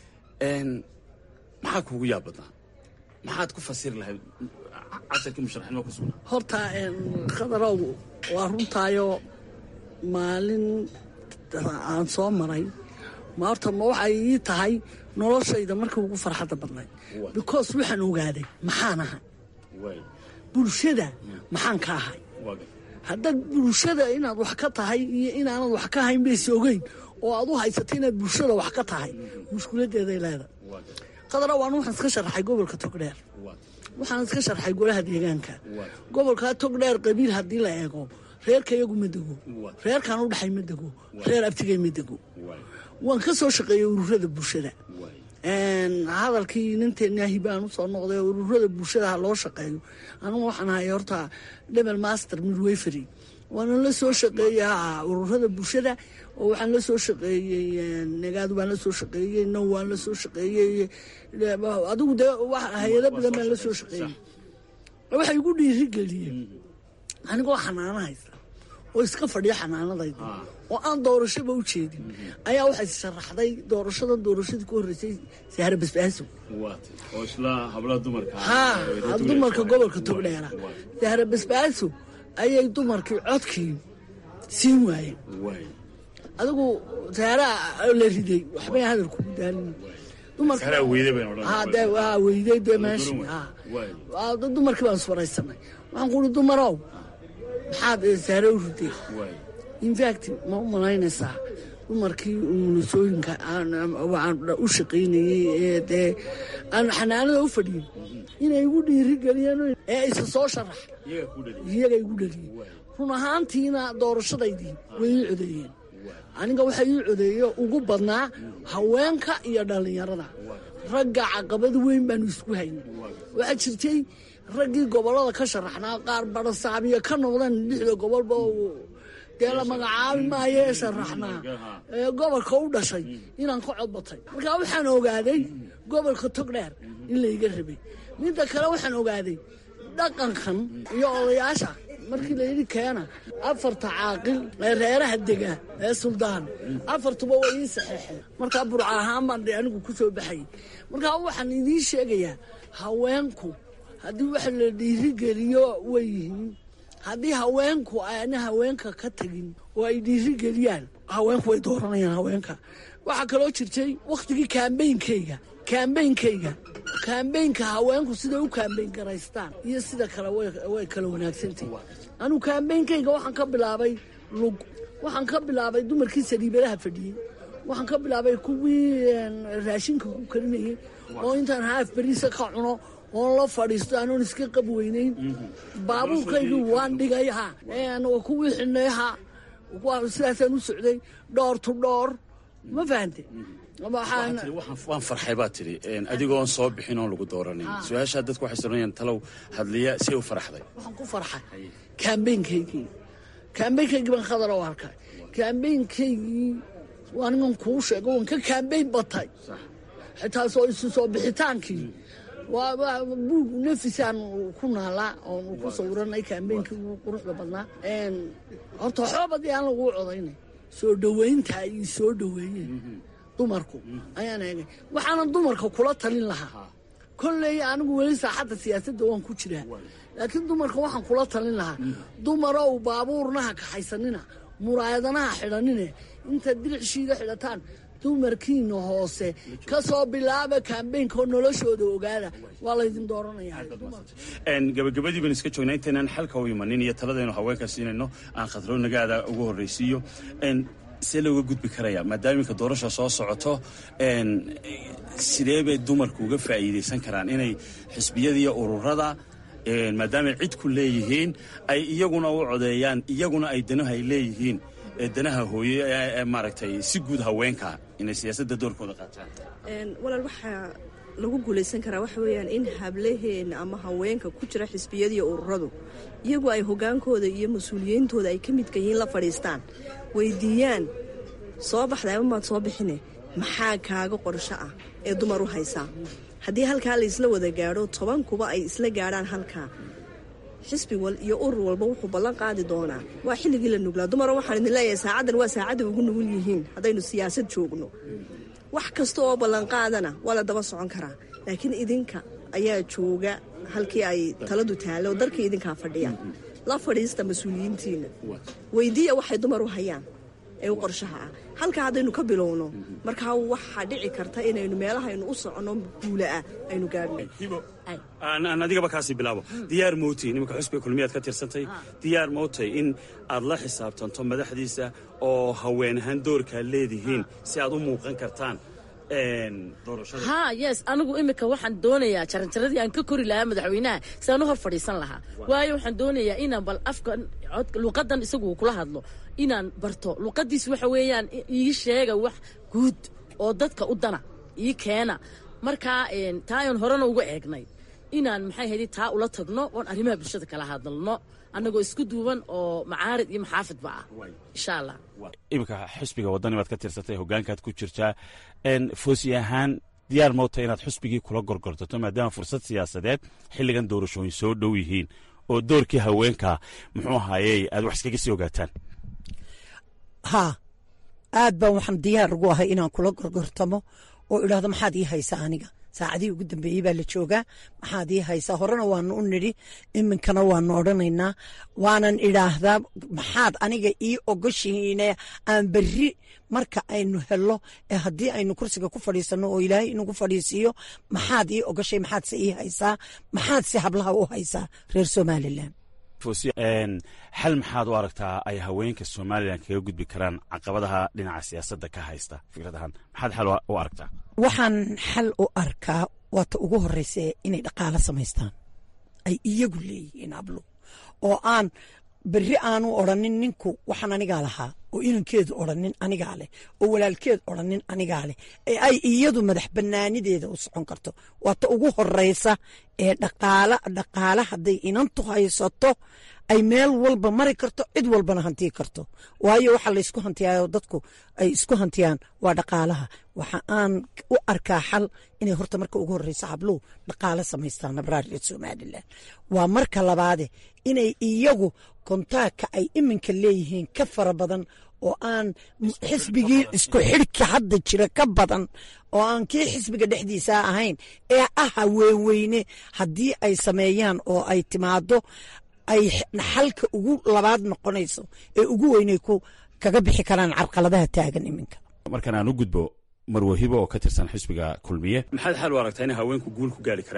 maxaa kuugu yaab badnaa maxaad ku fasiri lahayd casharkii musharaxnimo ku sugnaa horta khadarow waa runtaayo maalin aan soo maray ma horta ma waxay ii tahay noloshayda markii ugu farxadda badnayd because waxaan ogaaday maxaan ahay bulshada maxaan ka ahay haddaad bulshada inaad wax ka tahay iyo inaanad wax ka hayn bayse ogeyn oo aad u haysata inaad bulshada wax ka tahay mushkiladeeday leedahay qadara waan waxaan iska sharaxay gobolka togdheer waxaan iska sharxay golaha deegaanka gobolka togdheer qabiil haddii la eego reerka iyagu ma dego reerkaan u dhaxay ma dego reer abtigay ma dego waan ka soo shaqeeyey ururada bulshada hadalkii ninteenaahi baan usoo noqday ururada bulshada ha loo shaqeeyo anugu waxaan ahay horta debel master midwayfery waana la soo shaqeeyaa ururada bulshada oo waxaan la soo shaqeeyey nagaadu baan la soo shaqeeyey now waan la soo shaqeeyey adigu dee hay-ado badan baan la soo shaqeeyey waxay igu dhiirigeliyeen anigoo xanaano haysta oo iska fadhiya xanaanadayda oo aan doorashaba u jeedin ayaa waxay sharaxday doorashadan doorashadii ku horreysay sahra basbaaso ha dumarka gobolka togdheera sahra basbaaso ayay dumarkii codkii siin waayeen adigu sahraa la riday waxbay hadalku daalin weyday dee meeshii dumarkii baan iswaraysanay waxaan ku uri dumarow maxaad sahre u riday infact ma u malaynaysaa dumarkii umulisooyinka aan u shaqaynayey ee dee aan xanaanada u fadhiyin inay igu dhiirigeliyeen ee isa soo sharax iyaga igu dhaliyey run ahaantiina doorashadaydii way ii codeeyeen aniga waxaa ii codeeyo ugu badnaa haweenka iyo dhallinyarada ragga caqabad weyn baanu isku haynay waxaa jirtay raggii gobollada ka sharaxnaa qaar badhasaabiya ka noqdeen lixda gobolba dee la magacaabi maayo ee sharaxnaa ee gobolka u dhashay inaan ka codbatay markaa waxaan ogaaday gobolka togdheer in layga rabay midda kale waxaan ogaaday dhaqankan iyo odayaasha markii layidhi keena afarta caaqil ee reeraha dega ee suldaan afartuba way ii saxeexeen markaa burca ahaan baan anigu ku soo baxayay markaa waxaan idiin sheegayaa haweenku haddii wax la dhiirigeliyo way yihiin haddii haweenku aana haweenka ka tagin oo ay dhiirigeliyaan haweenku way dooranayaan haweenka waxaa kaloo jirtay wakhtigii kaambeynkayga kaambeynkayga kaambeynka haweenku siday u kaambeyn garaystaan iyo sida kale way kala wanaagsantahy anugu kaambeynkayga waxaan ka bilaabay lug waxaan ka bilaabay dumarkii saliibadaha fadhiyey, waxaan ka bilaabay kuwii raashinka ku karinayay oo intaan haaf beriisa ka cuno oon la fadhiisto anoon iska qab weynayn. baabuurkaygii waan dhigay ha kuwii xidhnay ha sidaasaan u socday dhoor tu dhoor, ma fahante. waan farxay baa tiri adigoon soo bixin oon lagu dooranin. su-aashaa dadku waxay soranayaan talow hadliya see u faraxday. waxaan ku farxay kaambeynkaygii kaambeynkaygii baan khadar u arkay. kaambeynkaygii anigan kuu sheego waan ka kaambeyn batay xitaa soo isu soo bixitaankii waa buug nafisaan ku naalaa oon ku sawiranay kaambeynkii ugu quruxda badnaa. horta xoobadii aan lagu codaynay soo dhoweynta ay soo dhoweeyeen dumarku ayaan eegay. waxaana dumarka kula talin lahaa kolley anigu weli saaxadda siyaasadda waan ku jiraa, laakiin dumarka waxaan kula talin lahaa dumarow baabuurnaha kaxaysanina, muraayadanaha xidhanine, intaad diricshiida xidhataan dumarkiina hoose ka soo bilaaba kaambeynka oo noloshooda ogaada, waa laydin dooranaya. gabagabadii baan iska joognaa intaynaan xalka u imanin iyo taladaynu haweenka siinayno aan khadro nagaada ugu horraysiiyo. see looga gudbi karaya maadaama iminka doorasha soo socoto, sidee bay dumarku uga faa'iidaysan karaan inay xisbiyada iyo ururada maadaamay cid ku leeyihiin ay iyaguna u codeeyaan, iyaguna ay danaha ay leeyihiin danaha hooye ee maaragtay si guud haweenka inay siyaasadda doorkooda qaataan. walaal waxaa lagu guulaysan karaa waxa weeyaan in hablaheena ama haweenka ku jira xisbiyada iyo ururadu iyagu ay hogaankooda iyo mas-uuliyiintooda ay ka midka yihiin la fadhiistaan, weydiiyaan soo baxday ama maad soo bixine maxaa kaaga qorsho ah ee dumar u haysaa. haddii halkaa la isla wada gaadho toban kuba ay isla gaadhaan halkaa, xisbi wal iyo urur walba wuxuu ballan qaadi doonaa waa xilligii la nuglaa. dumaro waxaan idin leeyahay saacaddan waa saacadda ugu nugul yihiin haddaynu siyaasad joogno. wax kasta oo ballanqaadana waa la daba socon karaa, laakiin idinka ayaa jooga halkii ay taladu taallo, darkii idinkaa fadhiya. la fadhiista mas-uuliyiintiina, weydiiya waxay dumar u hayaan ee u qorshaha ah. halkaa haddaynu ka bilowno markaa waxaa dhici karta inaynu meelahaynu u soconno guula ah aynu gaadhno. aan adigaba kaasii bilaabo. diyaar mootay nimanka xusbiga kulmiyaad ka tirsantay, diyaar mootay in aad la xisaabtanto madaxdiisa oo haween ahaan doorkaa leedihiin si aad u muuqan kartaan doorashada. ha yes anigu imika waxaan doonayaa jaranjaradii aan ka kori lahaa madaxweynaha sidaan u hor fadhiisan lahaa. waayo waxaan doonayaa inaan bal afkan luqadan isagu kula hadlo inaan barto luqadiis. waxa weeyaan ii sheega wax guud oo dadka u dana ii keena. markaa taayan horena uga eegnay inaan maxay haydi taa ula tagno oon arrimaha bulshada kala hadalno annagoo isku duuban oo macaarid iyo maxaafidba ah insha allah. iminka xisbiga waddani baad ka tirsatay, hoggaankaad ku jirtaa. foosi ahaan diyaar moota inaad xusbigii kula gorgortato maadaama fursad siyaasadeed xilligan doorashooyin soo dhow yihiin oo doorkii haweenka muxuu ahaayey aad wax iskaga sii ogaataan. haa aad baan waxaan diyaar ugu ahay inaan kula gorgortamo oo idhaahdo maxaad ii haysaa aniga. saacadihii ugu dambeeyey baa la joogaa, maxaad ii haysaa. horena waanu u nidhi, iminkana waanu odhanaynaa. waanan idhaahdaa maxaad aniga ii ogoshihiine aan berri marka aynu helo ee haddii aynu kursiga ku fadhiisanno oo ilaahay inagu fadhiisiiyo maxaad ii ogoshay, maxaadse ii haysaa, maxaadse hablaha u haysaa reer somalilan. xal maxaad u aragtaa ay haweenka somalilan kaga gudbi karaan caqabadaha dhinaca siyaasadda ka haysta fikradahan? maxaad xal u aragtaa? waxaan xal u arkaa waata ugu horreysa inay dhaqaalo samaystaan ay iyagu leeyihiin hablo, oo aan berri aanu odhanin ninku waxaan anigaa lahaa, oo inankeedu odhanin anigaa leh, oo walaalkeed odhanin anigaa leh, ee ay iyadu madax bannaanideeda u socon karto. waata ugu horreysa ee dhaqaala dhaqaala hadday inantu haysato ay meel walba mari karto, cid walbana hantii karto. waayo waxaa laysku hantiyaayo dadku ay isku hantiyaan waa dhaqaalaha. waxa aan u arkaa xal inay horta marka ugu horreysa habluhu dhaqaalo samaystaan nabraar reer somalilan. waa marka labaade inay iyagu kontaagka ay iminka leeyihiin ka fara badan oo aan xisbigii isku xidhka hadda jira ka badan oo aan kii xisbiga dhexdiisa ahayn ee ah haweenweyne haddii ay sameeyaan oo ay timaado ay xalka ugu labaad noqonayso ee ugu weynay ku kaga bixi karaan carqaladaha taagan iminka. markaan aan u gudbo marwahibo oo ka tirsan xisbiga kulmiye, maxaad xal u aragtaa inay haweenku guul ku gaari karaan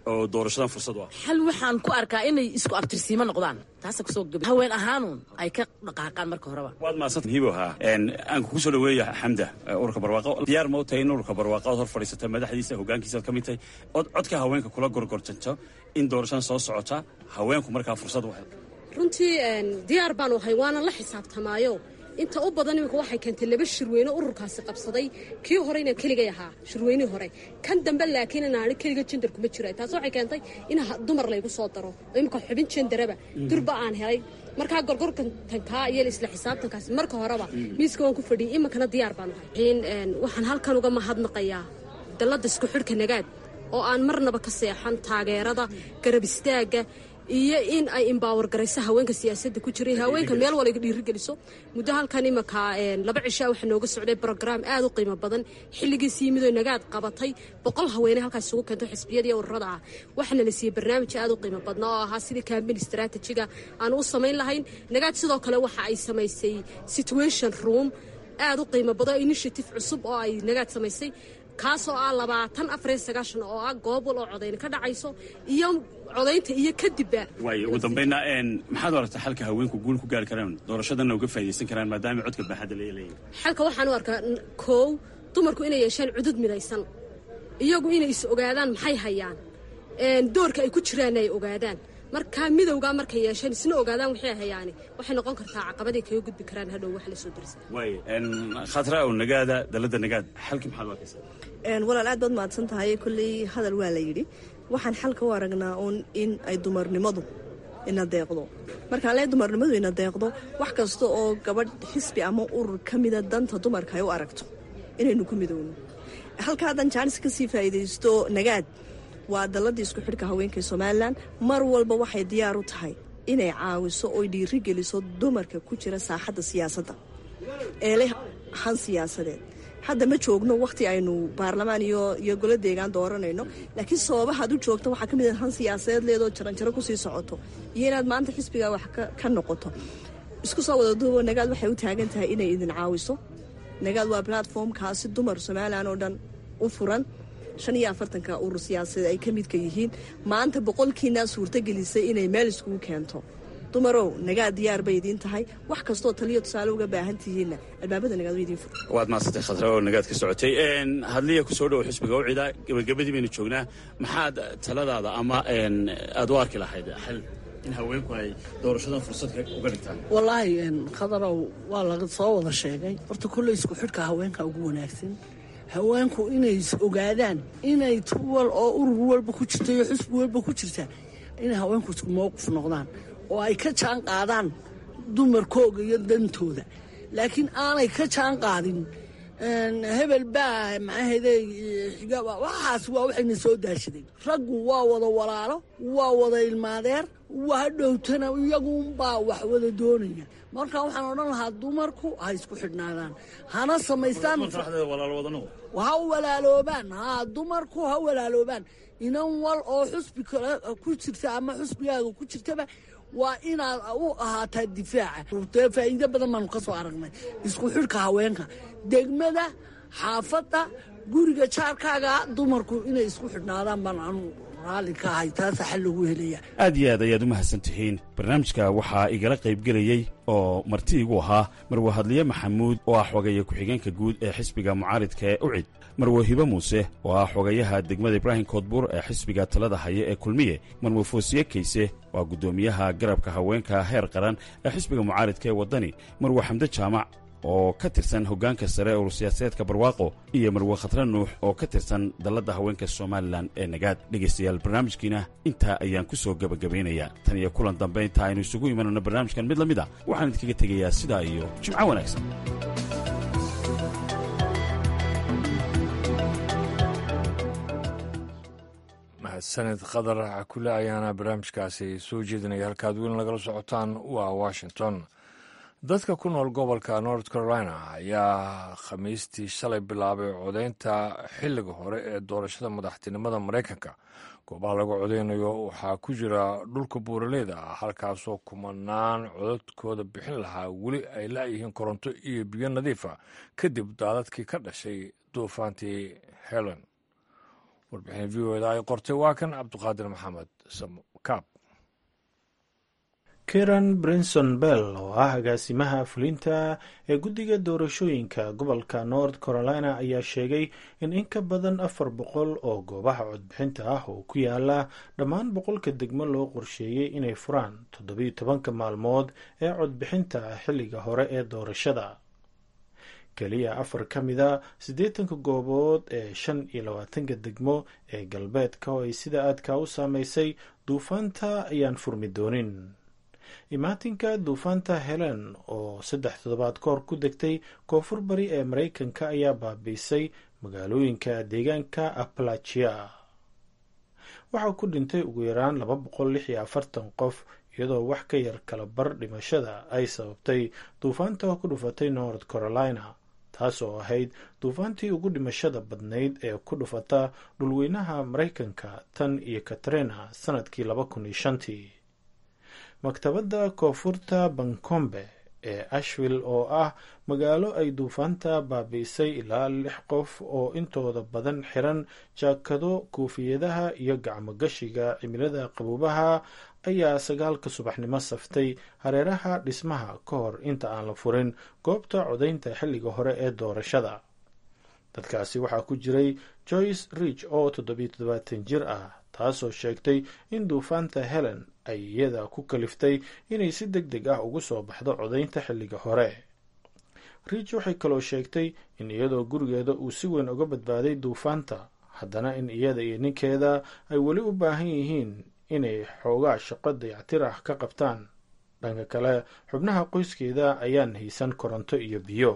oo doorashadan fursad u ah? xal waxaan ku arkaa inay isku abtirsiimo noqdaan taasa kusoo gab haween ahaanuun ay ka dhaqaaqaan marka horeba. waad mahadsan hibo haa aan kugu soo dhaweeya xamda ururka barwaaqo diyaar ma u tahay in ururka barwaaqo hor fadhiisata madaxdiisa hoggaankiisa ka mid tahay codka haweenka kula gorgortanto in doorashadan soo socota haweenku markaa fursad u helo? runtii diyaar baan u ahay waana la xisaabtamaayo inta u badan imika waxay keentay laba shirweyne ururkaasi qabsaday kii hore inaan keligay ahaa shirweynihii hore kan dambe laakiin inaani keliga jender kuma jira taas waxay keentay in dumar laygu soo daro oo imika xubin jenderaba durba aan helay markaa gorgortankaa iyo isla xisaabtankaasi marka horeba miiska waan ku fadhiyey iminkana diyaar baan ahay waxaan halkan uga mahadnaqayaa dalladda isku xidhka nagaad oo aan marnaba ka seexan taageerada garab istaagga iyo in ay empower garayso haweenka siyaasadda ku jiray haweenka meel waliga dhiirigeliso muddo halkan imaka laba cishaa waxaa nooga socday brograam aad u qiimo badan xilligiisii midoo nagaad qabatay boqol haweene halkaas isugu keento xisbiyada iyo ururada ah waxaana la siiyey barnaamij aad u qiimo badna oo ahaa sidii campaign strategiga aan u samayn lahayn nagaad sidoo kale waxa ay samaysay situation room aad u qiimo badan initiative cusub oo ay nagaad samaysay kaasoo ah labaatan afariyo sagaashan oo ah goobol oo codayn ka dhacayso iyo codaynta iyo kadibba waay ugu dambayna maxaad aragtaa xalka haweenku guul ku gaari karaan doorashadana uga faa'iidaysan karaan maadaama codka baaxadda leeyahay? xalka waxaan u arkaa koow dumarku inay yeeshaan cudud midaysan iyagu inay is ogaadaan maxay hayaan doorka ay ku jiraan ay ogaadaan markaa midowgaa markay yeesheen isna ogaadaan waxay hayaani waxay noqon kartaa caqabadii kaga gudbi karaan hadhow wax la soo dirsa. waay khatra oo nagaada dalada nagaad xalkii maxaad u arkaysaa? walaal aad baad mahadsan tahay kolley hadal waa la yidhi waxaan xalka u aragnaa uun in ay dumarnimadu ina deeqdo markaan lee dumarnimadu ina deeqdo wax kasta oo gabadh xisbi ama urur ka mida danta dumarka ay u aragto inaynu ku midowno halka haddan jaanis ka sii faa'iidaysto nagaad waa dalladii isku xidhka haweenka somalilan mar walba waxay diyaar u tahay inay caawiso oy dhiirigeliso dumarka ku jira saaxadda siyaasadda ee leh han siyaasadeed hadda ma joogno wakhti aynu baarlamaan iyo iyo golo deegaan dooranayno laakiin sababahaad u joogto waxaa ka mid ah han siyaasadeed leedoo jaranjaro kusii socoto iyo inaad maanta xisbigaa wax ka noqoto isku soo wada duubo nagaad waxay u taagan tahay inay idin caawiso nagaad waa platformkaasi dumar somalilan oo dhan u furan shan iyo afartanka urur siyaasadeed ay ka midka yihiin maanta boqolkiinaa suurtagelisay inay meel iskugu keento dumarow nagaad diyaar bay idiin tahay wax kastoo taliyo tusaale uga baahan tihiinna albaabada nagaad way idiin fur. waad mahadsantay khatra oo nagaad ka socotay hadliya ku soo dhowo xisbiga u cidaa gabagabadii baynu joognaa maxaad taladaada ama aad u arki lahayd xal in haweenku ay doorashadan fursad uga dhigtaan? wallaahi khadarow waa laga soo wada sheegay horta kolley isku xidhka haweenka ugu wanaagsan haweenku inay is ogaadaan inay tuwal oo urur walba ku jirta iyo xisbi walba ku jirta inay haweenku isku mowqif noqdaan oo ay ka jaan qaadaan dumarkooga iyo dantooda laakiin aanay ka jaan qaadin hebel baa maxaahede xigaaba waxaas waa waxayna soo daashadeen raggu waa wada walaalo waa wada ilmaadeer waa dhowtana iyagunbaa wax wada doonaya marka waxaan odhan lahaa dumarku ha isku xidhnaadaan hana samaystaan ha walaaloobaan ha dumarku ha walaaloobaan inan wal oo xusbi kale ku jirta ama xusbigaaga ku jirtaba waa inaad u ahaataa difaaca faa'iido badan baanu ka soo aragnay isku xidhka haweenka degmada xaafadda guriga jaarkaaga dumarku inay isku xidhnaadaan baan anu raalli ka ahay taasa xal lagu helaya. aad iyo aad ayaad u mahadsan tihiin barnaamijka waxaa igala qaybgelayey oo marti igu ahaa marwe hadliye maxamuud oo ah xogeeye ku-xigeenka guud ee xisbiga mucaaridka ee ucid marwe hibo muuse oo ah xogayaha degmada ibraahim koodbuur ee xisbiga talada haya ee kulmiye marwe foosiye kayse waa guddoomiyaha garabka haweenka heer qaran ee xisbiga mucaaridka ee waddani marwe xamde jaamac oo ka tirsan hoggaanka sare ee urursiyaasadeedka barwaaqo iyo marwe khatra nuux oo ka tirsan dalladda haweenka somalilan ee nagaad dhegaystayaal barnaamijkiina intaa ayaan ku soo gebagabaynayaa tan iyo kulan dambe inta aynu isugu imanayno barnaamijkan mid la mid a waxaan idinkaga tegayaa sidaa iyo jimco wanaagsan. mahadsaned khadar cakule ayaana barnaamijkaasi soo jeedinaya halkaad weyn lagala socotaan waa washington. dadka ku nool gobolka north carolina ayaa khamiistii shalay bilaabay codaynta xilliga hore ee doorashada madaxtinimada maraykanka goobaha laga codaynayo waxaa ku jira dhulka buuraleyda ah halkaasoo kumanaan codadkooda bixin lahaa weli ay la'yihiin koronto iyo biyo nadiifa kadib daadadkii ka dhashay duufaantii helen warbixin v o eda ay qortay waa kan cabdiqaadir maxamed kaab. karen brinson bell oo ah agaasimaha fulinta ee guddiga doorashooyinka gobolka north carolina ayaa sheegay in in ka badan afar boqol oo goobaha codbixinta ah oo ku yaala dhammaan boqolka degmo loo qorsheeyey inay furaan toddobiyo tobanka maalmood ee codbixinta xilliga hore ee doorashada. keliya afar ka mida siddeetanka goobood ee shan iyo labaatanka degmo ee galbeedka oo ay sida aadka u saameysay duufaanta ayaan furmi doonin. imaatinka duufaanta helen oo saddex toddobaad ka hor ku degtay koonfur bari ee maraykanka ayaa baabiisay magaalooyinka deegaanka appalachia. waxaa ku dhintay ugu yaraan laba boqol lix iyo afartan qof iyadoo wax ka yar kala bar dhimashada ay sababtay duufaanta ku dhufatay north carolina, taas oo ahayd duufaantii ugu dhimashada badnayd ee ku dhufata dhulweynaha maraykanka tan iyo katrina sanadkii laba kun iyo shantii. maktabadda koonfurta bancombe ee ashville oo ah magaalo ay duufaanta baabi'isay ilaa lix qof oo intooda badan xiran jaakado, koofiyadaha iyo gacmogashiga cimilada qaboobaha ayaa sagaalka subaxnimo saftay hareeraha dhismaha ka hor inta aan la furin goobta codaynta xilliga hore ee doorashada. dadkaasi waxaa ku jiray joyce ridge oo toddobiyo toddobaatan jir ah, taasoo sheegtay in duufaanta helen ay iyada ku kaliftay inay si deg deg ah ugu soo baxdo codaynta xilliga hore. ridge waxay kaloo sheegtay in iyadoo gurigeeda uu si weyn uga badbaaday duufaanta, haddana in iyada iyo ninkeeda ay weli u baahan yihiin inay xoogaa shaqo dayactir ah ka qabtaan. dhanka kale xubnaha qoyskeeda ayaan haysan koronto iyo biyo.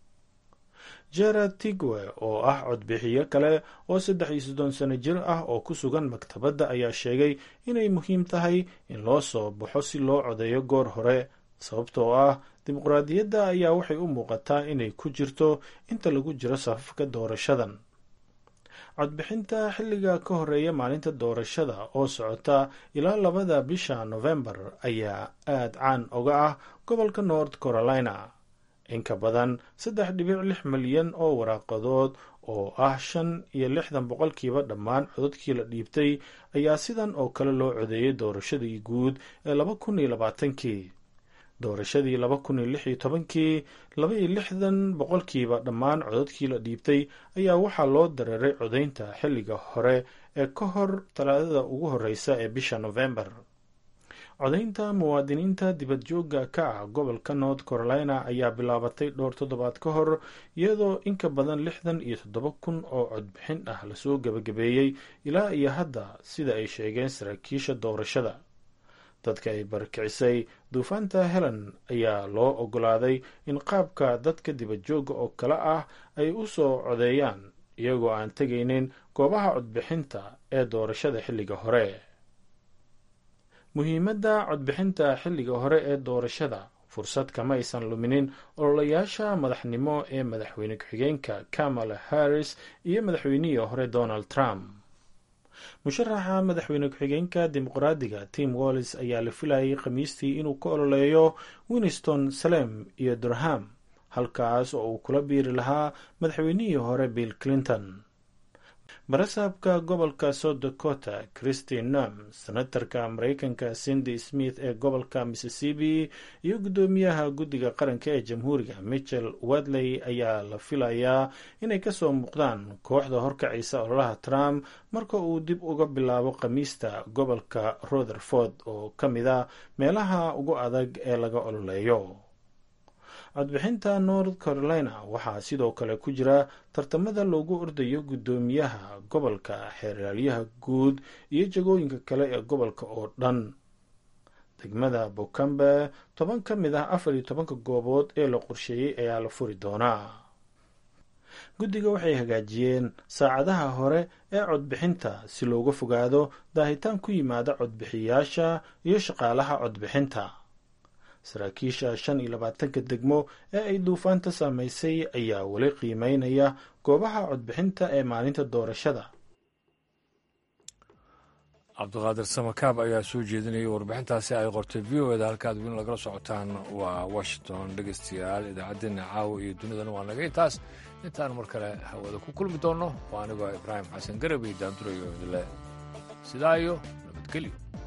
gerard tigwe oo ah codbixiyo kale oo saddex iyo soddon sano jir ah oo ku sugan maktabadda ayaa sheegay inay muhiim tahay in loo soo baxo si loo codeeyo goor hore, sababtoo ah dimuqraadiyadda ayaa waxay u muuqataa inay ku jirto inta lagu jiro safafka doorashadan. codbixinta xilliga ka horeeya maalinta doorashada oo socota ilaa labada bisha Novembar ayaa aad caan uga ah gobolka North Carolina. in ka badan saddex dhibic lix milyan oo waraaqadood oo ah shan iyo lixdan boqolkiiba dhammaan codadkii la dhiibtay ayaa sidan oo kale loo codeeyay doorashadii guud ee laba kun iyo labaatankii. doorashadii laba kun iyo lix iyo tobankii laba iyo lixdan boqolkiiba dhammaan codadkii la dhiibtay ayaa waxaa loo dareeray codaynta xilliga hore ee ka hor talaadada ugu horeysa ee bisha Novembar. codaynta muwaadiniinta dibadjoogga ka ah gobolka North Carolina ayaa bilaabatay dhowr toddobaad ka hor, iyadoo in ka badan lixdan iyo toddoba kun oo codbixin ah lasoo gabagabeeyey ilaa iyo hadda, sida ay sheegeen saraakiisha doorashada. dadka ay barakicisay duufaanta helen ayaa loo ogolaaday in qaabka dadka dibadjoogga oo kale ah ay u soo codeeyaan iyagoo aan tegaynin goobaha codbixinta ee doorashada xilliga hore. muhiimadda codbixinta xilliga hore ee doorashada fursad kama aysan luminin ololayaasha madaxnimo ee madaxweyne ku-xigeenka Kamala Harris iyo madaxweynihii hore Donald Trump. musharaxa madaxweyne ku-xigeenka dimuqraadiga Tim Walz ayaa la filayay khamiistii inuu ka ololeeyo Winston-Salem iyo Durham, halkaas oo uu kula biiri lahaa madaxweynihii hore Bill Clinton. barasaabka gobolka South Dakota Kristi Noem, senatarka Mareykanka Cindy Smith ee gobolka Mississippi iyo guddoomiyaha guddiga qaranka ee jamhuuriga Mitchell Wadley ayaa la filayaa inay kasoo muuqdaan kooxda horkacaysa ololaha Trump marka uu dib uga bilaabo khamiista gobolka Rutherford oo ka mid a meelaha ugu adag ee laga ololeeyo. codbixinta North Carolina waxaa sidoo kale ku jira tartamada loogu ordayo guddoomiyaha gobolka, xeeralyaha guud iyo jagooyinka kale ee gobolka oo dhan. degmada Bocambe toban ka mid ah afar iyo tobanka goobood ee la qorsheeyey ayaa la furi doonaa. guddiga waxay hagaajiyeen saacadaha hore ee codbixinta si looga fogaado daahitaan ku yimaada codbixiyaasha iyo shaqaalaha codbixinta. saraakiisha shan iyo labaatanka degmo ee ay duufaanta saamaysay ayaa weli qiimeynaya goobaha codbixinta ee maalinta doorashada. cabdiqaadir samakaab ayaa soo jeedinayay warbixintaasi ay qortay v o eda halkaad weli lagala socotaan waa washington dhegaystayaal idaacaddeenna caawa iyo dunidana waa naga intaas intaan mar kale hawada ku kulmi doonno waa anigoo ibraahim xasan garab iyo daandurayo idile sidaa iyo nabadgelyo